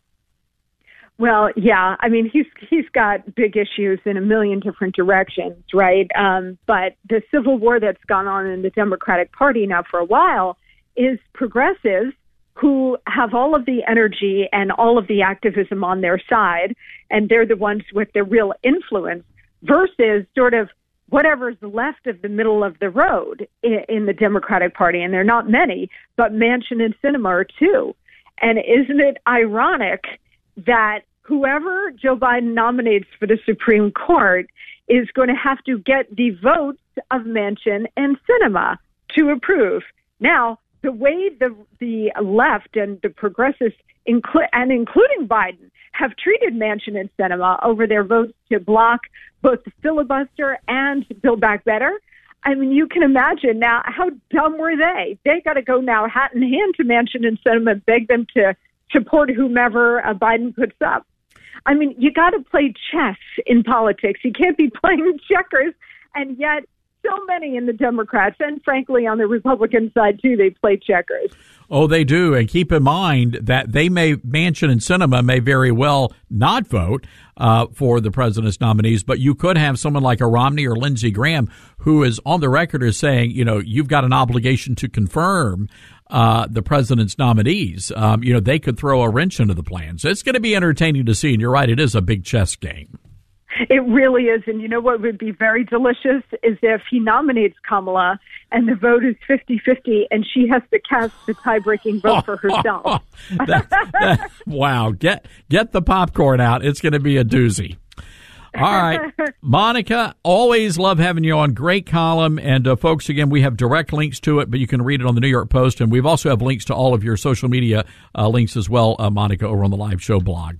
Well, yeah. I mean, he's he's got big issues in a million different directions, right? Um, but the civil war that's gone on in the Democratic Party now for a while is progressives who have all of the energy and all of the activism on their side, and they're the ones with the real influence, versus sort of whatever's left of the middle of the road in, in the Democratic Party. And there are not many, but Manchin and Sinema are two. And isn't it ironic that whoever Joe Biden nominates for the Supreme Court is going to have to get the votes of Manchin and Sinema to approve? Now, the way the the left and the progressives, inclu- and including Biden, have treated Manchin and Sinema over their votes to block both the filibuster and Build Back Better, I mean, you can imagine now, how dumb were they? They got to go now hat in hand to Manchin and Sinema and beg them to support whomever uh, Biden puts up. I mean, you got to play chess in politics. You can't be playing checkers, and yet so many in the Democrats, and frankly on the Republican side too, they play checkers. Oh, they do. And keep in mind that they may, Manchin and Sinema may very well not vote uh, for the president's nominees, but you could have someone like a Romney or Lindsey Graham who is on the record as saying, you know, you've got an obligation to confirm uh, the president's nominees. Um, you know, they could throw a wrench into the plans. It's going to be entertaining to see. And you're right, it is a big chess game. It really is. And you know what would be very delicious is if he nominates Kamala and the vote is fifty-fifty and she has to cast the tie-breaking vote for herself. that, that, wow. Get get the popcorn out. It's going to be a doozy. All right. Monica, always love having you on. Great column. And uh, folks, again, we have direct links to it, but you can read it on the New York Post. And we've also have links to all of your social media uh, links as well, uh, Monica, over on the Live Show blog.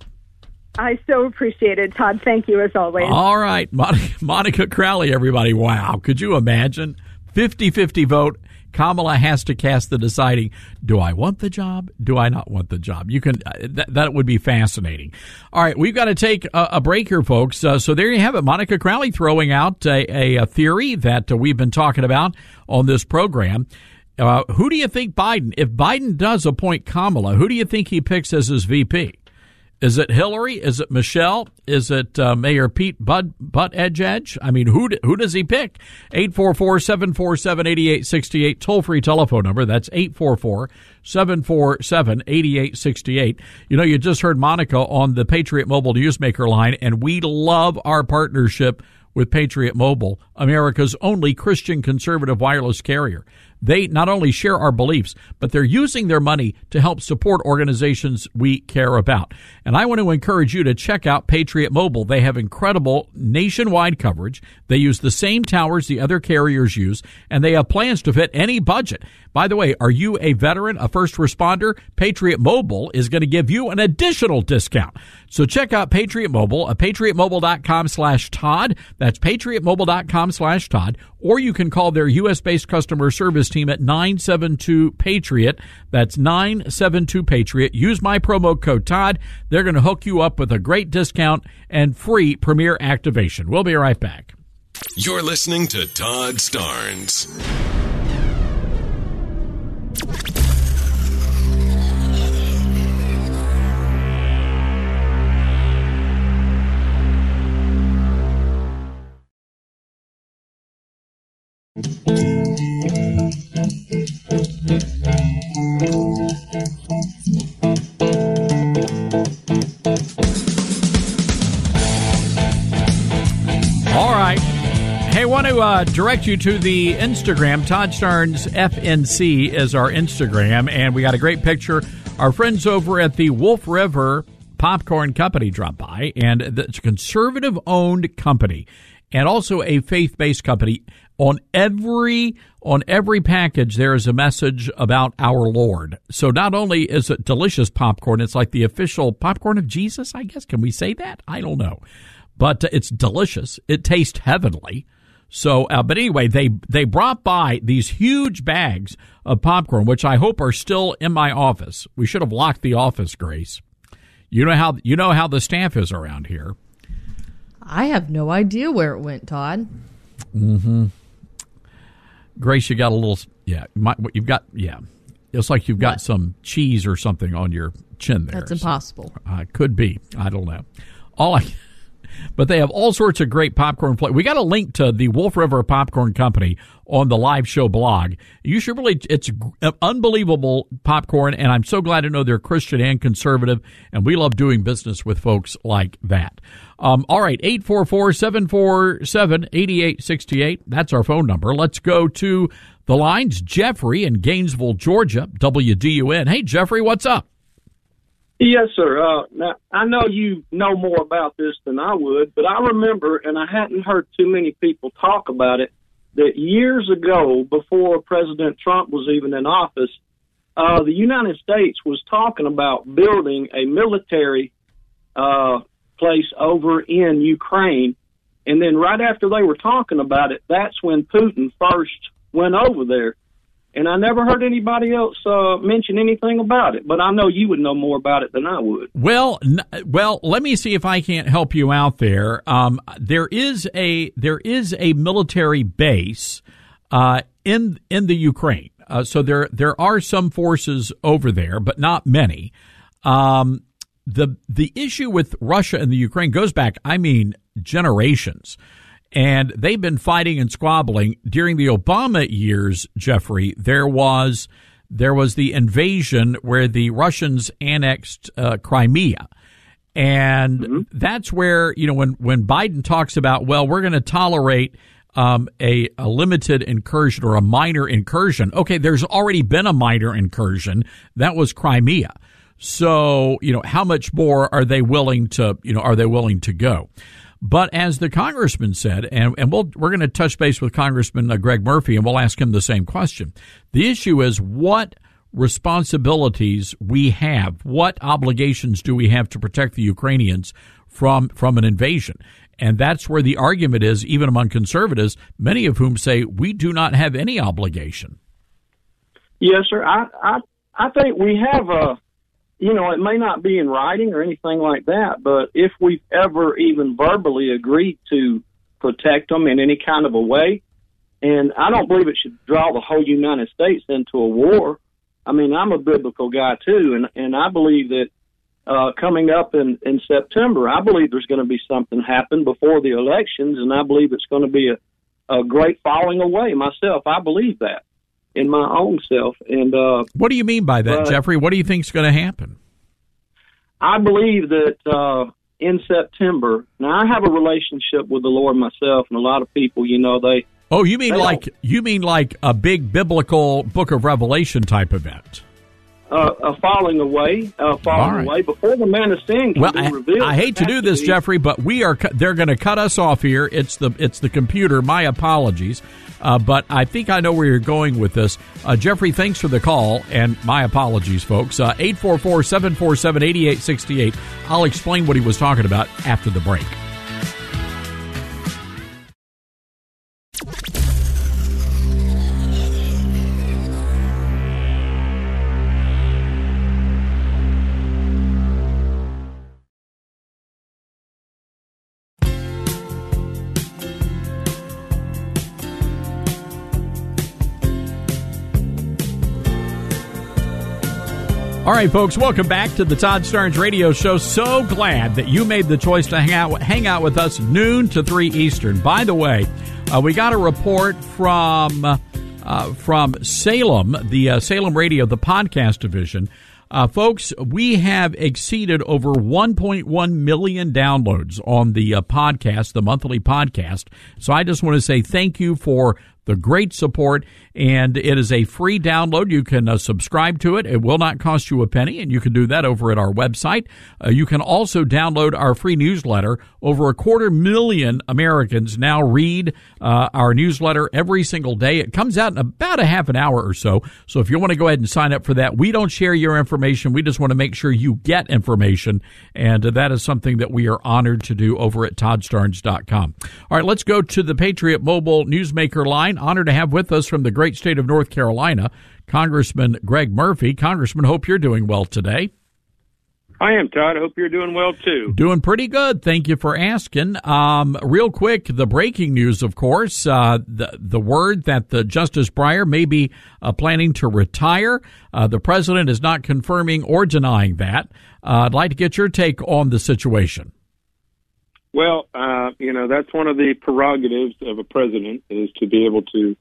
I so appreciate it, Todd. Thank you, as always. All right. Monica, Monica Crowley, everybody. Wow. Could you imagine? fifty-fifty vote. Kamala has to cast the deciding, do I want the job? Do I not want the job? You can, that, that would be fascinating. All right. We've got to take a, a break here, folks. Uh, so there you have it. Monica Crowley throwing out a, a, a theory that uh, we've been talking about on this program. Uh, who do you think Biden, if Biden does appoint Kamala, who do you think he picks as his V P? Is it Hillary? Is it Michelle? Is it uh, Mayor Pete Bud, Buttigieg? I mean, who who does he pick? eight four four, seven four seven, eight eight six eight, toll-free telephone number. That's eight four four, seven four seven, eight eight six eight. You know, you just heard Monica on the Patriot Mobile Newsmaker line, and we love our partnership with Patriot Mobile, America's only Christian conservative wireless carrier. They not only share our beliefs, but they're using their money to help support organizations we care about. And I want to encourage you to check out Patriot Mobile. They have incredible nationwide coverage. They use the same towers the other carriers use, and they have plans to fit any budget. By the way, are you a veteran, a first responder? Patriot Mobile is going to give you an additional discount. So check out Patriot Mobile at patriotmobile.com slash Todd. That's patriotmobile.com slash Todd. Or you can call their U S-based customer service team at nine seven two PATRIOT. That's nine seven two PATRIOT. Use my promo code Todd. They're going to hook you up with a great discount and free Premier activation. We'll be right back. You're listening to Todd Starnes. All right. Hey, I want to uh, direct you to the Instagram. Todd Starnes F N C is our Instagram, and we got a great picture. Our friends over at the Wolf River Popcorn Company dropped by, and it's a conservative-owned company and also a faith-based company. On every on every package, there is a message about our Lord. So not only is it delicious popcorn, it's like the official popcorn of Jesus, I guess. Can we say that? I don't know. But uh, it's delicious. It tastes heavenly. So, uh, but anyway, they, they brought by these huge bags of popcorn, which I hope are still in my office. We should have locked the office, Grace. You know how, you know how the staff is around here. I have no idea where it went, Todd. Mm-hmm. Grace, you got a little, yeah, my, you've got, yeah. It's like you've got what? Some cheese or something on your chin there. That's impossible. So, uh, could be. I don't know. All I... But they have all sorts of great popcorn flavors. We got a link to the Wolf River Popcorn Company on the live show blog. You should really, it's unbelievable popcorn, and I'm so glad to know they're Christian and conservative, and we love doing business with folks like that. Um, all right, eight four four, seven four seven, eight eight six eight. That's our phone number. Let's go to the lines. Jeffrey in Gainesville, Georgia, W D U N. Hey, Jeffrey, what's up? Yes, sir. Uh, now, I know you know more about this than I would, but I remember, and I hadn't heard too many people talk about it, that years ago, before President Trump was even in office, uh, the United States was talking about building a military uh, place over in Ukraine. And then right after they were talking about it, that's when Putin first went over there. And I never heard anybody else uh, mention anything about it, but I know you would know more about it than I would. Well, n- well, let me see if I can't help you out there. Um, there is a there is a military base uh, in in the Ukraine, uh, so there there are some forces over there, but not many. Um, the the issue with Russia and the Ukraine goes back, I mean, generations. And they've been fighting and squabbling during the Obama years, Jeffrey. There was there was the invasion where the Russians annexed uh, Crimea. And mm-hmm. that's where, you know, when, when Biden talks about, well, we're going to tolerate um, a, a limited incursion or a minor incursion. Okay, there's already been a minor incursion. That was Crimea. So, you know, how much more are they willing to, you know, are they willing to go? But as the congressman said, and, and we'll, we're going to touch base with Congressman uh, Greg Murphy, and we'll ask him the same question. The issue is what responsibilities we have, what obligations do we have to protect the Ukrainians from from an invasion? And that's where the argument is, even among conservatives, many of whom say we do not have any obligation. Yes, sir. I I, I think we have a. You know, it may not be in writing or anything like that, but if we've ever even verbally agreed to protect them in any kind of a way, and I don't believe it should draw the whole United States into a war. I mean, I'm a biblical guy, too, and, and I believe that uh, coming up in, in September, I believe there's going to be something happen before the elections, and I believe it's going to be a, a great falling away myself. I believe that. In my own self. And uh, what do you mean by that, uh, Jeffrey? What do you think is going to happen? I believe that uh, in September, now I have a relationship with the Lord myself, and a lot of people, you know, they. Oh, you mean like you mean like a big biblical Book of Revelation type event? Uh, a falling away, uh, falling right. away before the man of sin can well, be I, revealed. I hate to do this, to Jeffrey, but we are. They're going to cut us off here. It's the it's the computer. My apologies. Uh, but I think I know where you're going with this. Uh, Jeffrey, thanks for the call, and my apologies, folks. Uh, eight four four, seven four seven, eight eight six eight. I'll explain what he was talking about after the break. All right, folks, welcome back to the Todd Starnes Radio Show. So glad that you made the choice to hang out, hang out with us noon to three Eastern. By the way, uh, we got a report from uh, from Salem, the uh, Salem Radio, the podcast division. Uh, folks, we have exceeded over one point one million downloads on the uh, podcast, the monthly podcast. So I just want to say thank you for the great support, and it is a free download. You can uh, subscribe to it. It will not cost you a penny, and you can do that over at our website. Uh, you can also download our free newsletter. Over a quarter million Americans now read uh, our newsletter every single day. It comes out in about a half an hour or so, so if you want to go ahead and sign up for that, we don't share your information. We just want to make sure you get information, and uh, that is something that we are honored to do over at Todd Starnes dot com. All right, let's go to the Patriot Mobile Newsmaker line. Honored to have with us from the great state of North Carolina, Congressman Greg Murphy. Congressman, hope you're doing well today. I am, Todd. I hope you're doing well, too. Doing pretty good. Thank you for asking. Um, real quick, the breaking news, of course, uh, the, the word that the Justice Breyer may be uh, planning to retire. Uh, the president is not confirming or denying that. Uh, I'd like to get your take on the situation. Well, uh, you know, that's one of the prerogatives of a president is to be able to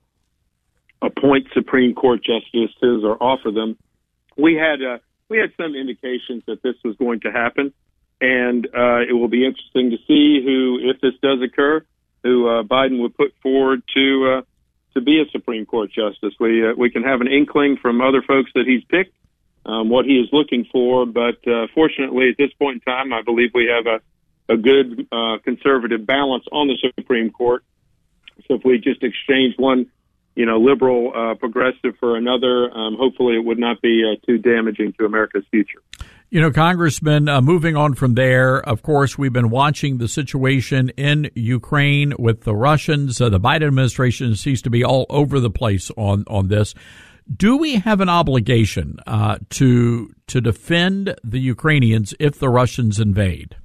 appoint Supreme Court justices or offer them. We had uh, we had some indications that this was going to happen, and uh, it will be interesting to see who, if this does occur, who uh, Biden would put forward to uh, to be a Supreme Court justice. We uh, we can have an inkling from other folks that he's picked, um, what he is looking for, but uh, fortunately at this point in time, I believe we have a a good uh, conservative balance on the Supreme Court. So if we just exchange one, you know, liberal uh, progressive for another, um, hopefully it would not be uh, too damaging to America's future. You know, Congressman, uh, moving on from there, of course, we've been watching the situation in Ukraine with the Russians. Uh, the Biden administration seems to be all over the place on, on this. Do we have an obligation uh, to to defend the Ukrainians if the Russians invade?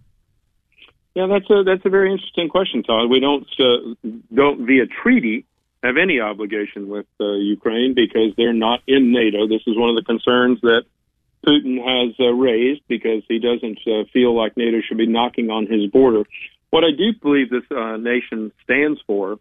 Yeah, that's a that's a very interesting question, Todd. We don't uh, don't via treaty have any obligation with uh, Ukraine because they're not in NATO. This is one of the concerns that Putin has uh, raised because he doesn't uh, feel like NATO should be knocking on his border. What I do believe this uh, nation stands for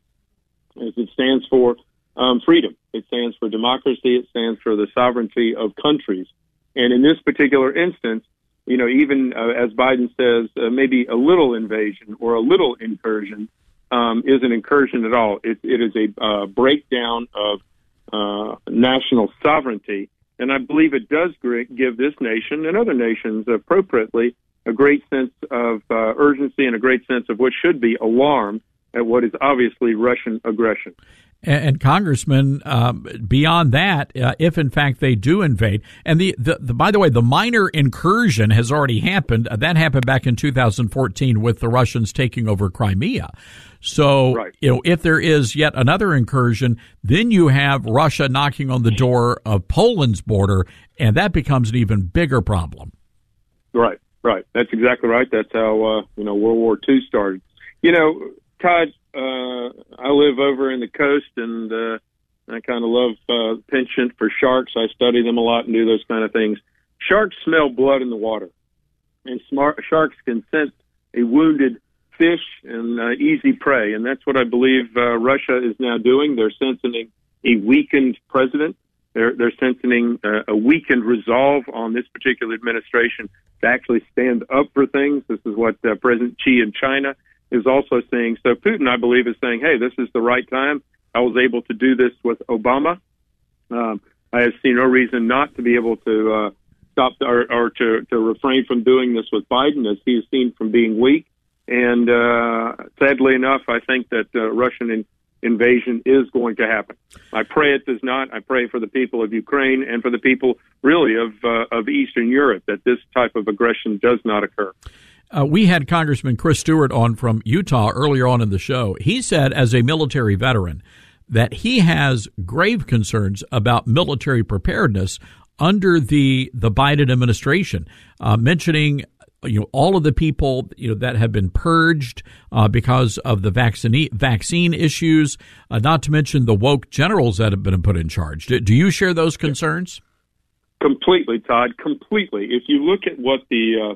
is it stands for um, freedom. It stands for democracy. It stands for the sovereignty of countries. And in this particular instance, you know, even uh, as Biden says, uh, maybe a little invasion or a little incursion um, isn't incursion at all. It, it is a uh, breakdown of uh, national sovereignty. And I believe it does give this nation and other nations appropriately a great sense of uh, urgency and a great sense of what should be alarm at what is obviously Russian aggression. And, and Congressman, um, beyond that, uh, if in fact they do invade, and the, the, the by the way, the minor incursion has already happened. Uh, that happened back in two thousand fourteen with the Russians taking over Crimea. So, right. you know, if there is yet another incursion, then you have Russia knocking on the door of Poland's border, and that becomes an even bigger problem. Right, right. That's exactly right. That's how uh, you know World War Two started. You know, Todd. Uh, I live over in the coast, and uh, I kind of love uh, penchant for sharks. I study them a lot and do those kind of things. Sharks smell blood in the water, and smart, sharks can sense a wounded fish and uh, easy prey, and that's what I believe uh, Russia is now doing. They're sensing a weakened president. They're, they're sensing uh, a weakened resolve on this particular administration to actually stand up for things. This is what uh, President Xi in China is also saying. So Putin, I believe, is saying, hey, this is the right time. I was able to do this with Obama. Um, I have seen no reason not to be able to uh, stop the, or, or to, to refrain from doing this with Biden, as he is seen from being weak. And uh, sadly enough, I think that uh, Russian in, invasion is going to happen. I pray it does not. I pray for the people of Ukraine and for the people, really, of uh, of Eastern Europe, that this type of aggression does not occur. Uh, we had Congressman Chris Stewart on from Utah earlier on in the show. He said, as a military veteran, that he has grave concerns about military preparedness under the the Biden administration, uh, mentioning you know all of the people you know that have been purged uh, because of the vaccine vaccine issues, uh, not to mention the woke generals that have been put in charge. Do, do you share those concerns? Completely, Todd. Completely. If you look at what the uh,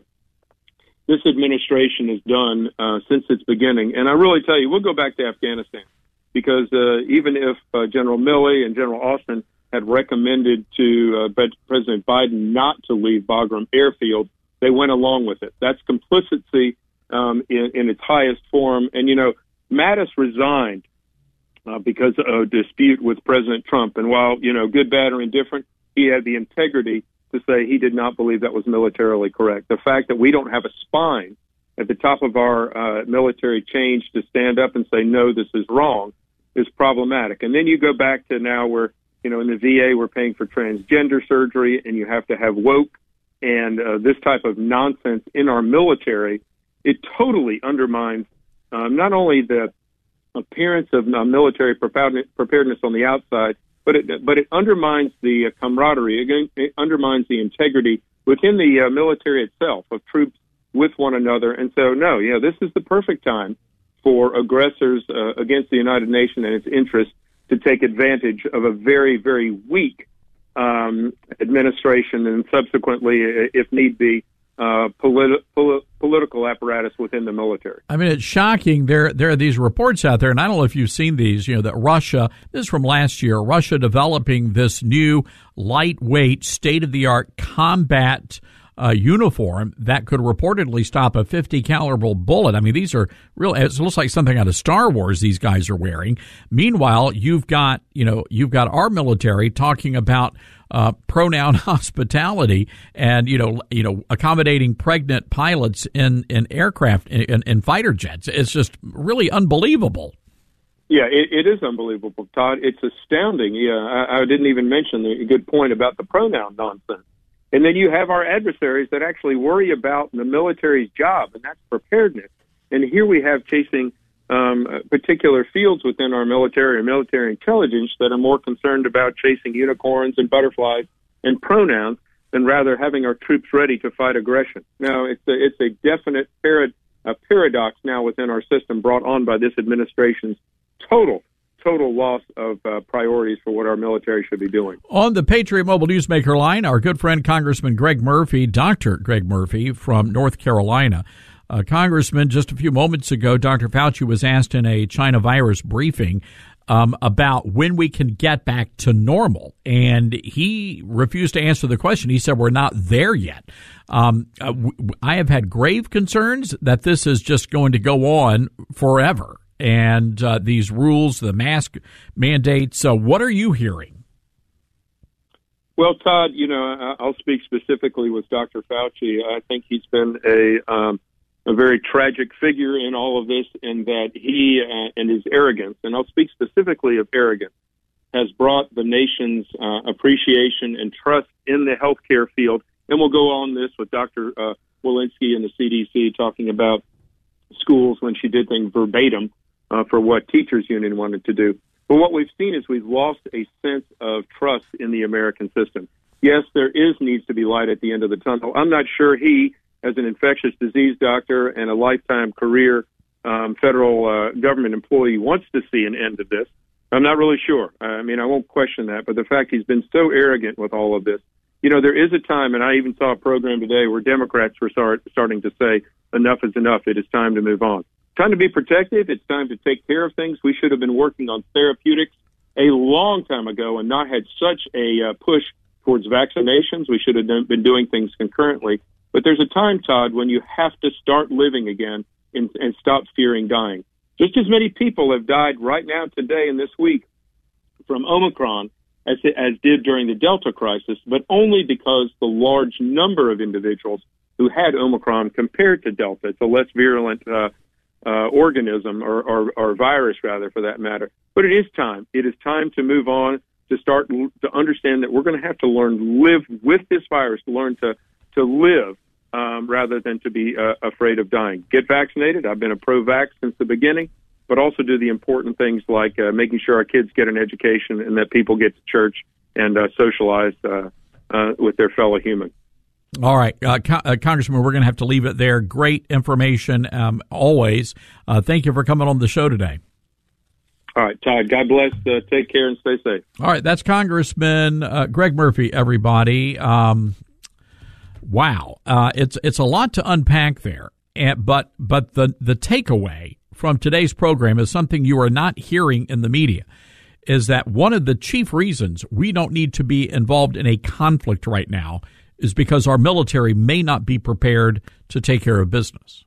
this administration has done uh, since its beginning, and I really tell you, we'll go back to Afghanistan. because uh, even if uh, General Milley and General Austin had recommended to uh, President Biden not to leave Bagram Airfield, they went along with it. That's complicity um, in, in its highest form. And, you know, Mattis resigned uh, because of a dispute with President Trump. And while, you know, good, bad, or indifferent, he had the integrity to say he did not believe that was militarily correct. The fact that we don't have a spine at the top of our uh, military change to stand up and say, no, this is wrong, is problematic. And then you go back to now where, you know, in the V A, we're paying for transgender surgery, and you have to have woke and uh, this type of nonsense in our military. It totally undermines um, not only the appearance of uh, military preparedness on the outside, but it, but it undermines the uh, camaraderie. It, it undermines the integrity within the uh, military itself of troops with one another. And so, no, yeah, this is the perfect time for aggressors uh, against the United Nations and its interests to take advantage of a very, very weak um, administration and subsequently, if need be, uh, politi- poli- political apparatus within the military. I mean, it's shocking. There, there are these reports out there, and I don't know if you've seen these, you know, that Russia, this is from last year, Russia developing this new lightweight, state-of-the-art combat Uh, uniform that could reportedly stop a fifty caliber bullet. I mean, these are real. It looks like something out of Star Wars these guys are wearing. Meanwhile, you've got, you know, you've got our military talking about uh, pronoun hospitality and, you know, you know, accommodating pregnant pilots in, in aircraft, in, in fighter jets. It's just really unbelievable. Yeah, it, it is unbelievable, Todd. It's astounding. Yeah, I, I didn't even mention the good point about the pronoun nonsense. And then you have our adversaries that actually worry about the military's job, and that's preparedness. And here we have chasing um, particular fields within our military or military intelligence that are more concerned about chasing unicorns and butterflies and pronouns than rather having our troops ready to fight aggression. Now, it's a, it's a definite parad- a paradox now within our system brought on by this administration's total total loss of uh, priorities for what our military should be doing. On the Patriot Mobile Newsmaker line, our good friend Congressman Greg Murphy, Doctor Greg Murphy from North Carolina. Uh, Congressman, just a few moments ago, Doctor Fauci was asked in a China virus briefing um, about when we can get back to normal, and he refused to answer the question. He said we're not there yet. Um, uh, w- I have had grave concerns that this is just going to go on forever. And uh, these rules, the mask mandates, uh, what are you hearing? Well, Todd, you know, I'll speak specifically with Doctor Fauci. I think he's been a um, a very tragic figure in all of this, in that he uh, and his arrogance, and I'll speak specifically of arrogance, has brought the nation's uh, appreciation and trust in the healthcare field. And we'll go on this with Doctor Uh, Walensky and the C D C talking about schools when she did things verbatim. Uh, for what teachers union wanted to do. But what we've seen is we've lost a sense of trust in the American system. Yes, there is needs to be light at the end of the tunnel. I'm not sure he, as an infectious disease doctor and a lifetime career um, federal uh, government employee, wants to see an end to this. I'm not really sure. I mean, I won't question that. But the fact he's been so arrogant with all of this, you know, there is a time, and I even saw a program today where Democrats were start, starting to say, enough is enough. It is time to move on. Time to be protective. It's time to take care of things. We should have been working on therapeutics a long time ago and not had such a uh, push towards vaccinations. We should have done, been doing things concurrently. But there's a time, Todd, when you have to start living again and, and stop fearing dying. Just as many people have died right now, today, and this week from Omicron as, as did during the Delta crisis, but only because the large number of individuals who had Omicron compared to Delta, it's a less virulent uh, Uh, organism or, or, or virus, rather, for that matter. But it is time. It is time to move on, to start l- to understand that we're going to have to learn to live with this virus, to learn to, to live um, rather than to be uh, afraid of dying. Get vaccinated. I've been a pro-vax since the beginning, but also do the important things like uh, making sure our kids get an education and that people get to church and uh, socialize uh, uh, with their fellow humans. All right, uh, Co- uh, Congressman, we're going to have to leave it there. Great information, um, always. Uh, thank you for coming on the show today. All right, Todd, God bless. Uh, take care and stay safe. All right, that's Congressman uh, Greg Murphy, everybody. Um, wow, uh, it's it's a lot to unpack there, and, but but the the takeaway from today's program is something you are not hearing in the media, is that one of the chief reasons we don't need to be involved in a conflict right now is because our military may not be prepared to take care of business.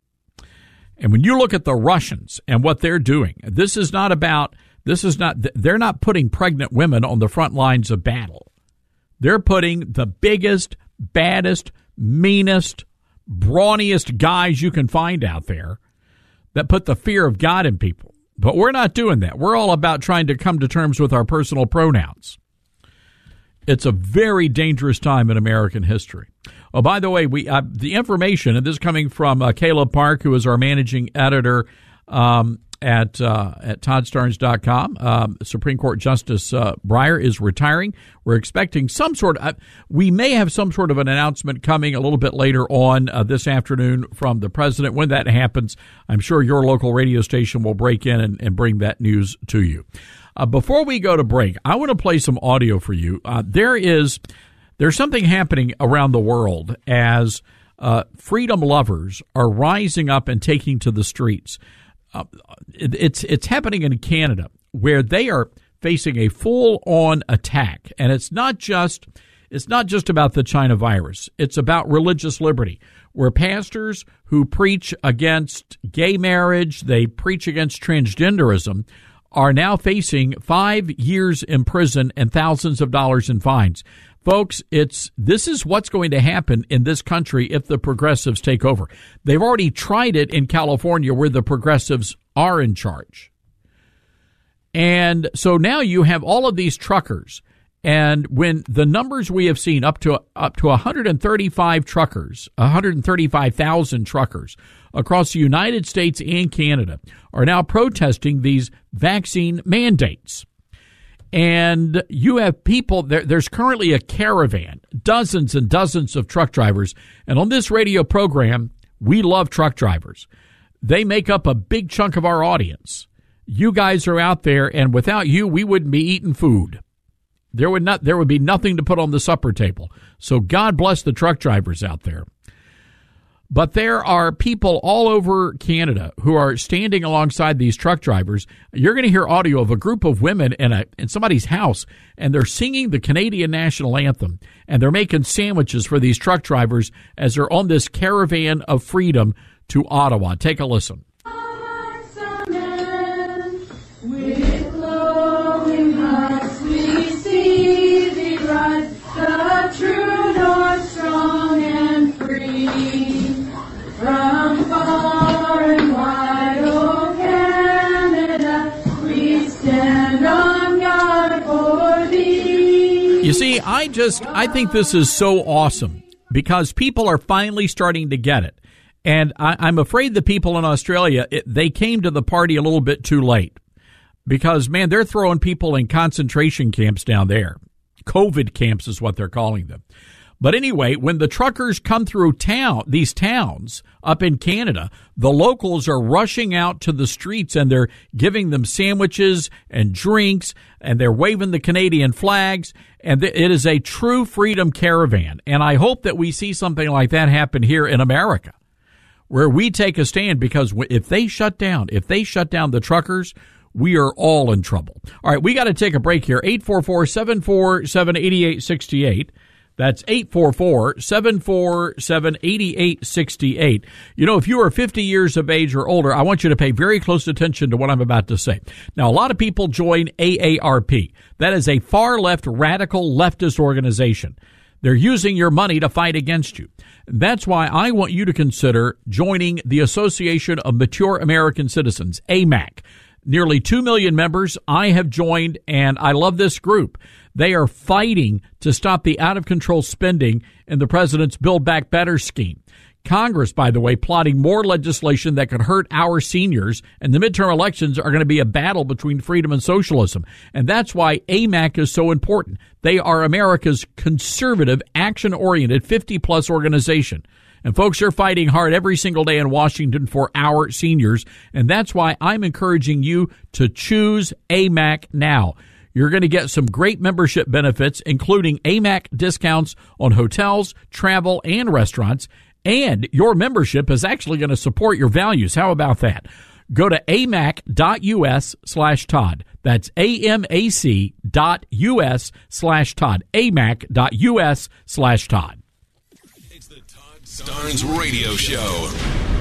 And when you look at the Russians and what they're doing, this is not about, this is not, they're not putting pregnant women on the front lines of battle. They're putting the biggest, baddest, meanest, brawniest guys you can find out there that put the fear of God in people. But we're not doing that. We're all about trying to come to terms with our personal pronouns. It's a very dangerous time in American history. Oh, by the way, we uh, the information, and this is coming from uh, Caleb Park, who is our managing editor um, at uh, at Todd Starnes dot com. Um, Supreme Court Justice uh, Breyer is retiring. We're expecting some sort of, uh, we may have some sort of an announcement coming a little bit later on uh, this afternoon from the president. When that happens, I'm sure your local radio station will break in and, and bring that news to you. Uh, before we go to break, I want to play some audio for you. Uh, there is there's something happening around the world as uh, freedom lovers are rising up and taking to the streets. Uh, it, it's it's happening in Canada, where they are facing a full-on attack, and it's not just it's not just about the China virus. It's about religious liberty, where pastors who preach against gay marriage, they preach against transgenderism, are now facing five years in prison and thousands of dollars in fines. Folks, it's this is what's going to happen in this country if the progressives take over. They've already tried it in California, where the progressives are in charge. And so now you have all of these truckers. And when the numbers we have seen, up to up to one hundred thirty-five truckers, one hundred thirty-five thousand truckers across the United States and Canada are now protesting these vaccine mandates. And you have people, there, there's currently a caravan, dozens and dozens of truck drivers. And on this radio program, we love truck drivers. They make up a big chunk of our audience. You guys are out there, and without you, we wouldn't be eating food. There would not, there would be nothing to put on the supper table. So God bless the truck drivers out there. But there are people all over Canada who are standing alongside these truck drivers. You're going to hear audio of a group of women in a in somebody's house, and they're singing the Canadian national anthem, and they're making sandwiches for these truck drivers as they're on this caravan of freedom to Ottawa. Take a listen. With glowing hearts we see thee rise, the true north, strong and free. From far and wide, oh Canada, we stand on guard for thee. You see, I just, I think this is so awesome because people are finally starting to get it. And I, I'm afraid the people in Australia, it, they came to the party a little bit too late because, man, they're throwing people in concentration camps down there. COVID camps is what they're calling them. But anyway, when the truckers come through town, these towns up in Canada, the locals are rushing out to the streets and they're giving them sandwiches and drinks and they're waving the Canadian flags. And it is a true freedom caravan. And I hope that we see something like that happen here in America, where we take a stand, because if they shut down, if they shut down the truckers, we are all in trouble. All right, we got to take a break here. eight four four, seven four seven, eight eight six eight. That's eight four four, seven four seven, eight eight six eight. You know, if you are fifty years of age or older, I want you to pay very close attention to what I'm about to say. Now, a lot of people join A A R P. That is a far-left, radical leftist organization. They're using your money to fight against you. That's why I want you to consider joining the Association of Mature American Citizens, A M A C. Nearly two million members. I have joined, and I love this group. They are fighting to stop the out-of-control spending in the president's Build Back Better scheme. Congress, by the way, plotting more legislation that could hurt our seniors, and the midterm elections are going to be a battle between freedom and socialism. And that's why A M A C is so important. They are America's conservative, action-oriented, fifty-plus organization. And folks are fighting hard every single day in Washington for our seniors. And that's why I'm encouraging you to choose A M A C now. You're going to get some great membership benefits, including A M A C discounts on hotels, travel, and restaurants. And your membership is actually going to support your values. How about that? Go to amac.us slash Todd. That's A-M-A-C dot U-S slash Todd. amac.us slash Todd. It's the Todd Starnes Radio Show.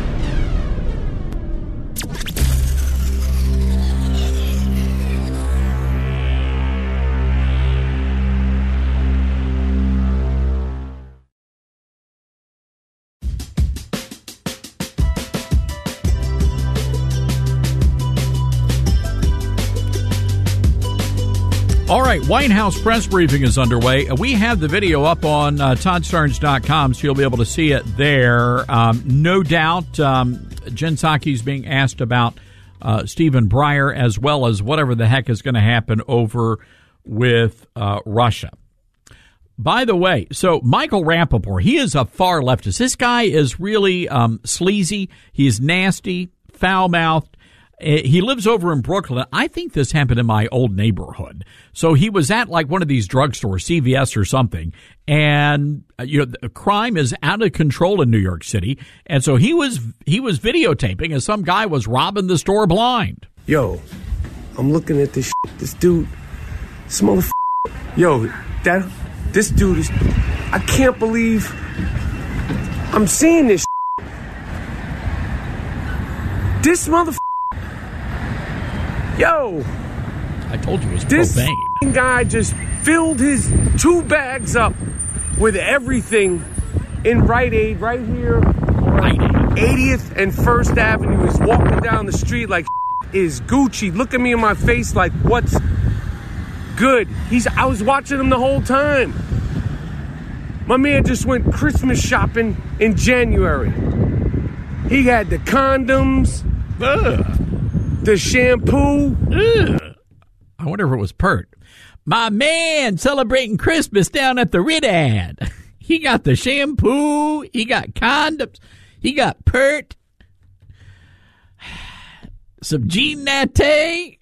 All right, White House press briefing is underway. We have the video up on uh, Todd Starnes dot com, so you'll be able to see it there. Um, no doubt, um, Jen Psaki is being asked about uh, Stephen Breyer, as well as whatever the heck is going to happen over with uh, Russia. By the way, so Michael Rappaport, he is a far leftist. This guy is really um, sleazy. He's nasty, foul-mouthed. He lives over in Brooklyn. I think this happened in my old neighborhood. So he was at like one of these drugstores, C V S or something, and you know, the crime is out of control in New York City. And so he was he was videotaping as some guy was robbing the store blind. Yo, I'm looking at this shit. This dude, this motherfucker. Yo, that this dude is. I can't believe I'm seeing this shit. This motherfucker. Yo, I told you it was this profane. Guy just filled his two bags up with everything in Rite Aid right here on eightieth and First Avenue. He's walking down the street like is Gucci. Look at me in my face like what's good. He's. I was watching him the whole time. My man just went Christmas shopping in January. He had the condoms. Ugh. The shampoo. Ugh. I wonder if it was Pert. My man celebrating Christmas down at the Ritad. He got the shampoo. He got condoms. He got Pert. Some Jean Natte.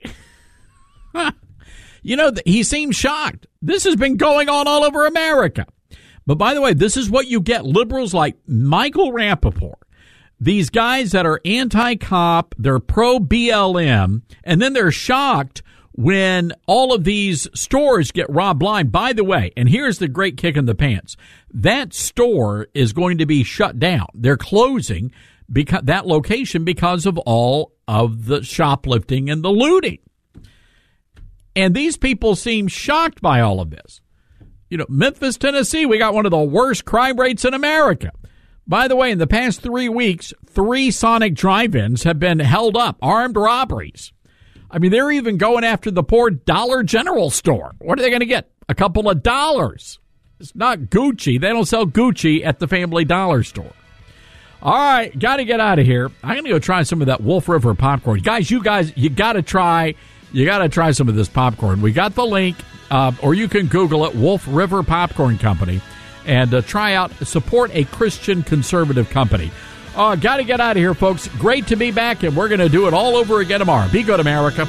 You know, he seems shocked. This has been going on all over America. But by the way, this is what you get. Liberals like Michael Rappaport. These guys that are anti-cop, they're pro-B L M, and then they're shocked when all of these stores get robbed blind. By the way, and here's the great kick in the pants, that store is going to be shut down. They're closing because that location because of all of the shoplifting and the looting. And these people seem shocked by all of this. You know, Memphis, Tennessee, we got one of the worst crime rates in America. By the way, in the past three weeks, three Sonic drive-ins have been held up, armed robberies. I mean, they're even going after the poor Dollar General store. What are they going to get? A couple of dollars. It's not Gucci. They don't sell Gucci at the Family Dollar store. All right, got to get out of here. I'm going to go try some of that Wolf River popcorn. Guys, you guys, you got to try, you got to try some of this popcorn. We got the link, uh, or you can Google it, Wolf River Popcorn Company. And uh, try out, support a Christian conservative company. Uh, got to get out of here, folks. Great to be back, and we're going to do it all over again tomorrow. Be good, America.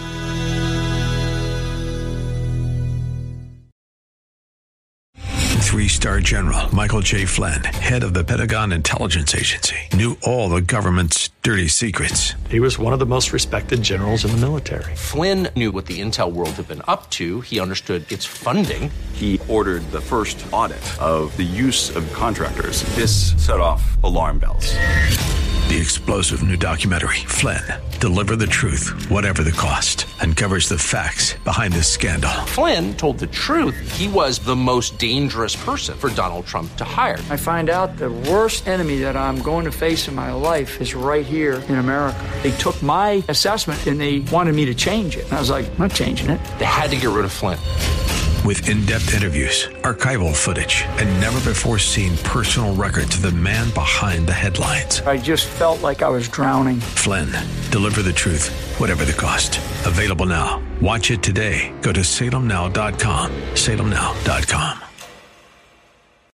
Three-star General Michael J. Flynn, head of the Pentagon Intelligence Agency, knew all the government's dirty secrets. He was one of the most respected generals in the military. Flynn knew what the intel world had been up to. He understood its funding. He ordered the first audit of the use of contractors. This set off alarm bells. The explosive new documentary, Flynn, Deliver the Truth, Whatever the Cost, uncovers the facts behind this scandal. Flynn told the truth. He was the most dangerous person for Donald Trump to hire. I find out the worst enemy that I'm going to face in my life is right here in America. They took my assessment and they wanted me to change it. And I was like, I'm not changing it. They had to get rid of Flynn. With in-depth interviews, archival footage, and never-before-seen personal records of the man behind the headlines. I just felt like I was drowning. Flynn, Deliver the Truth, Whatever the Cost. Available now. Watch it today. Go to salem now dot com. salem now dot com.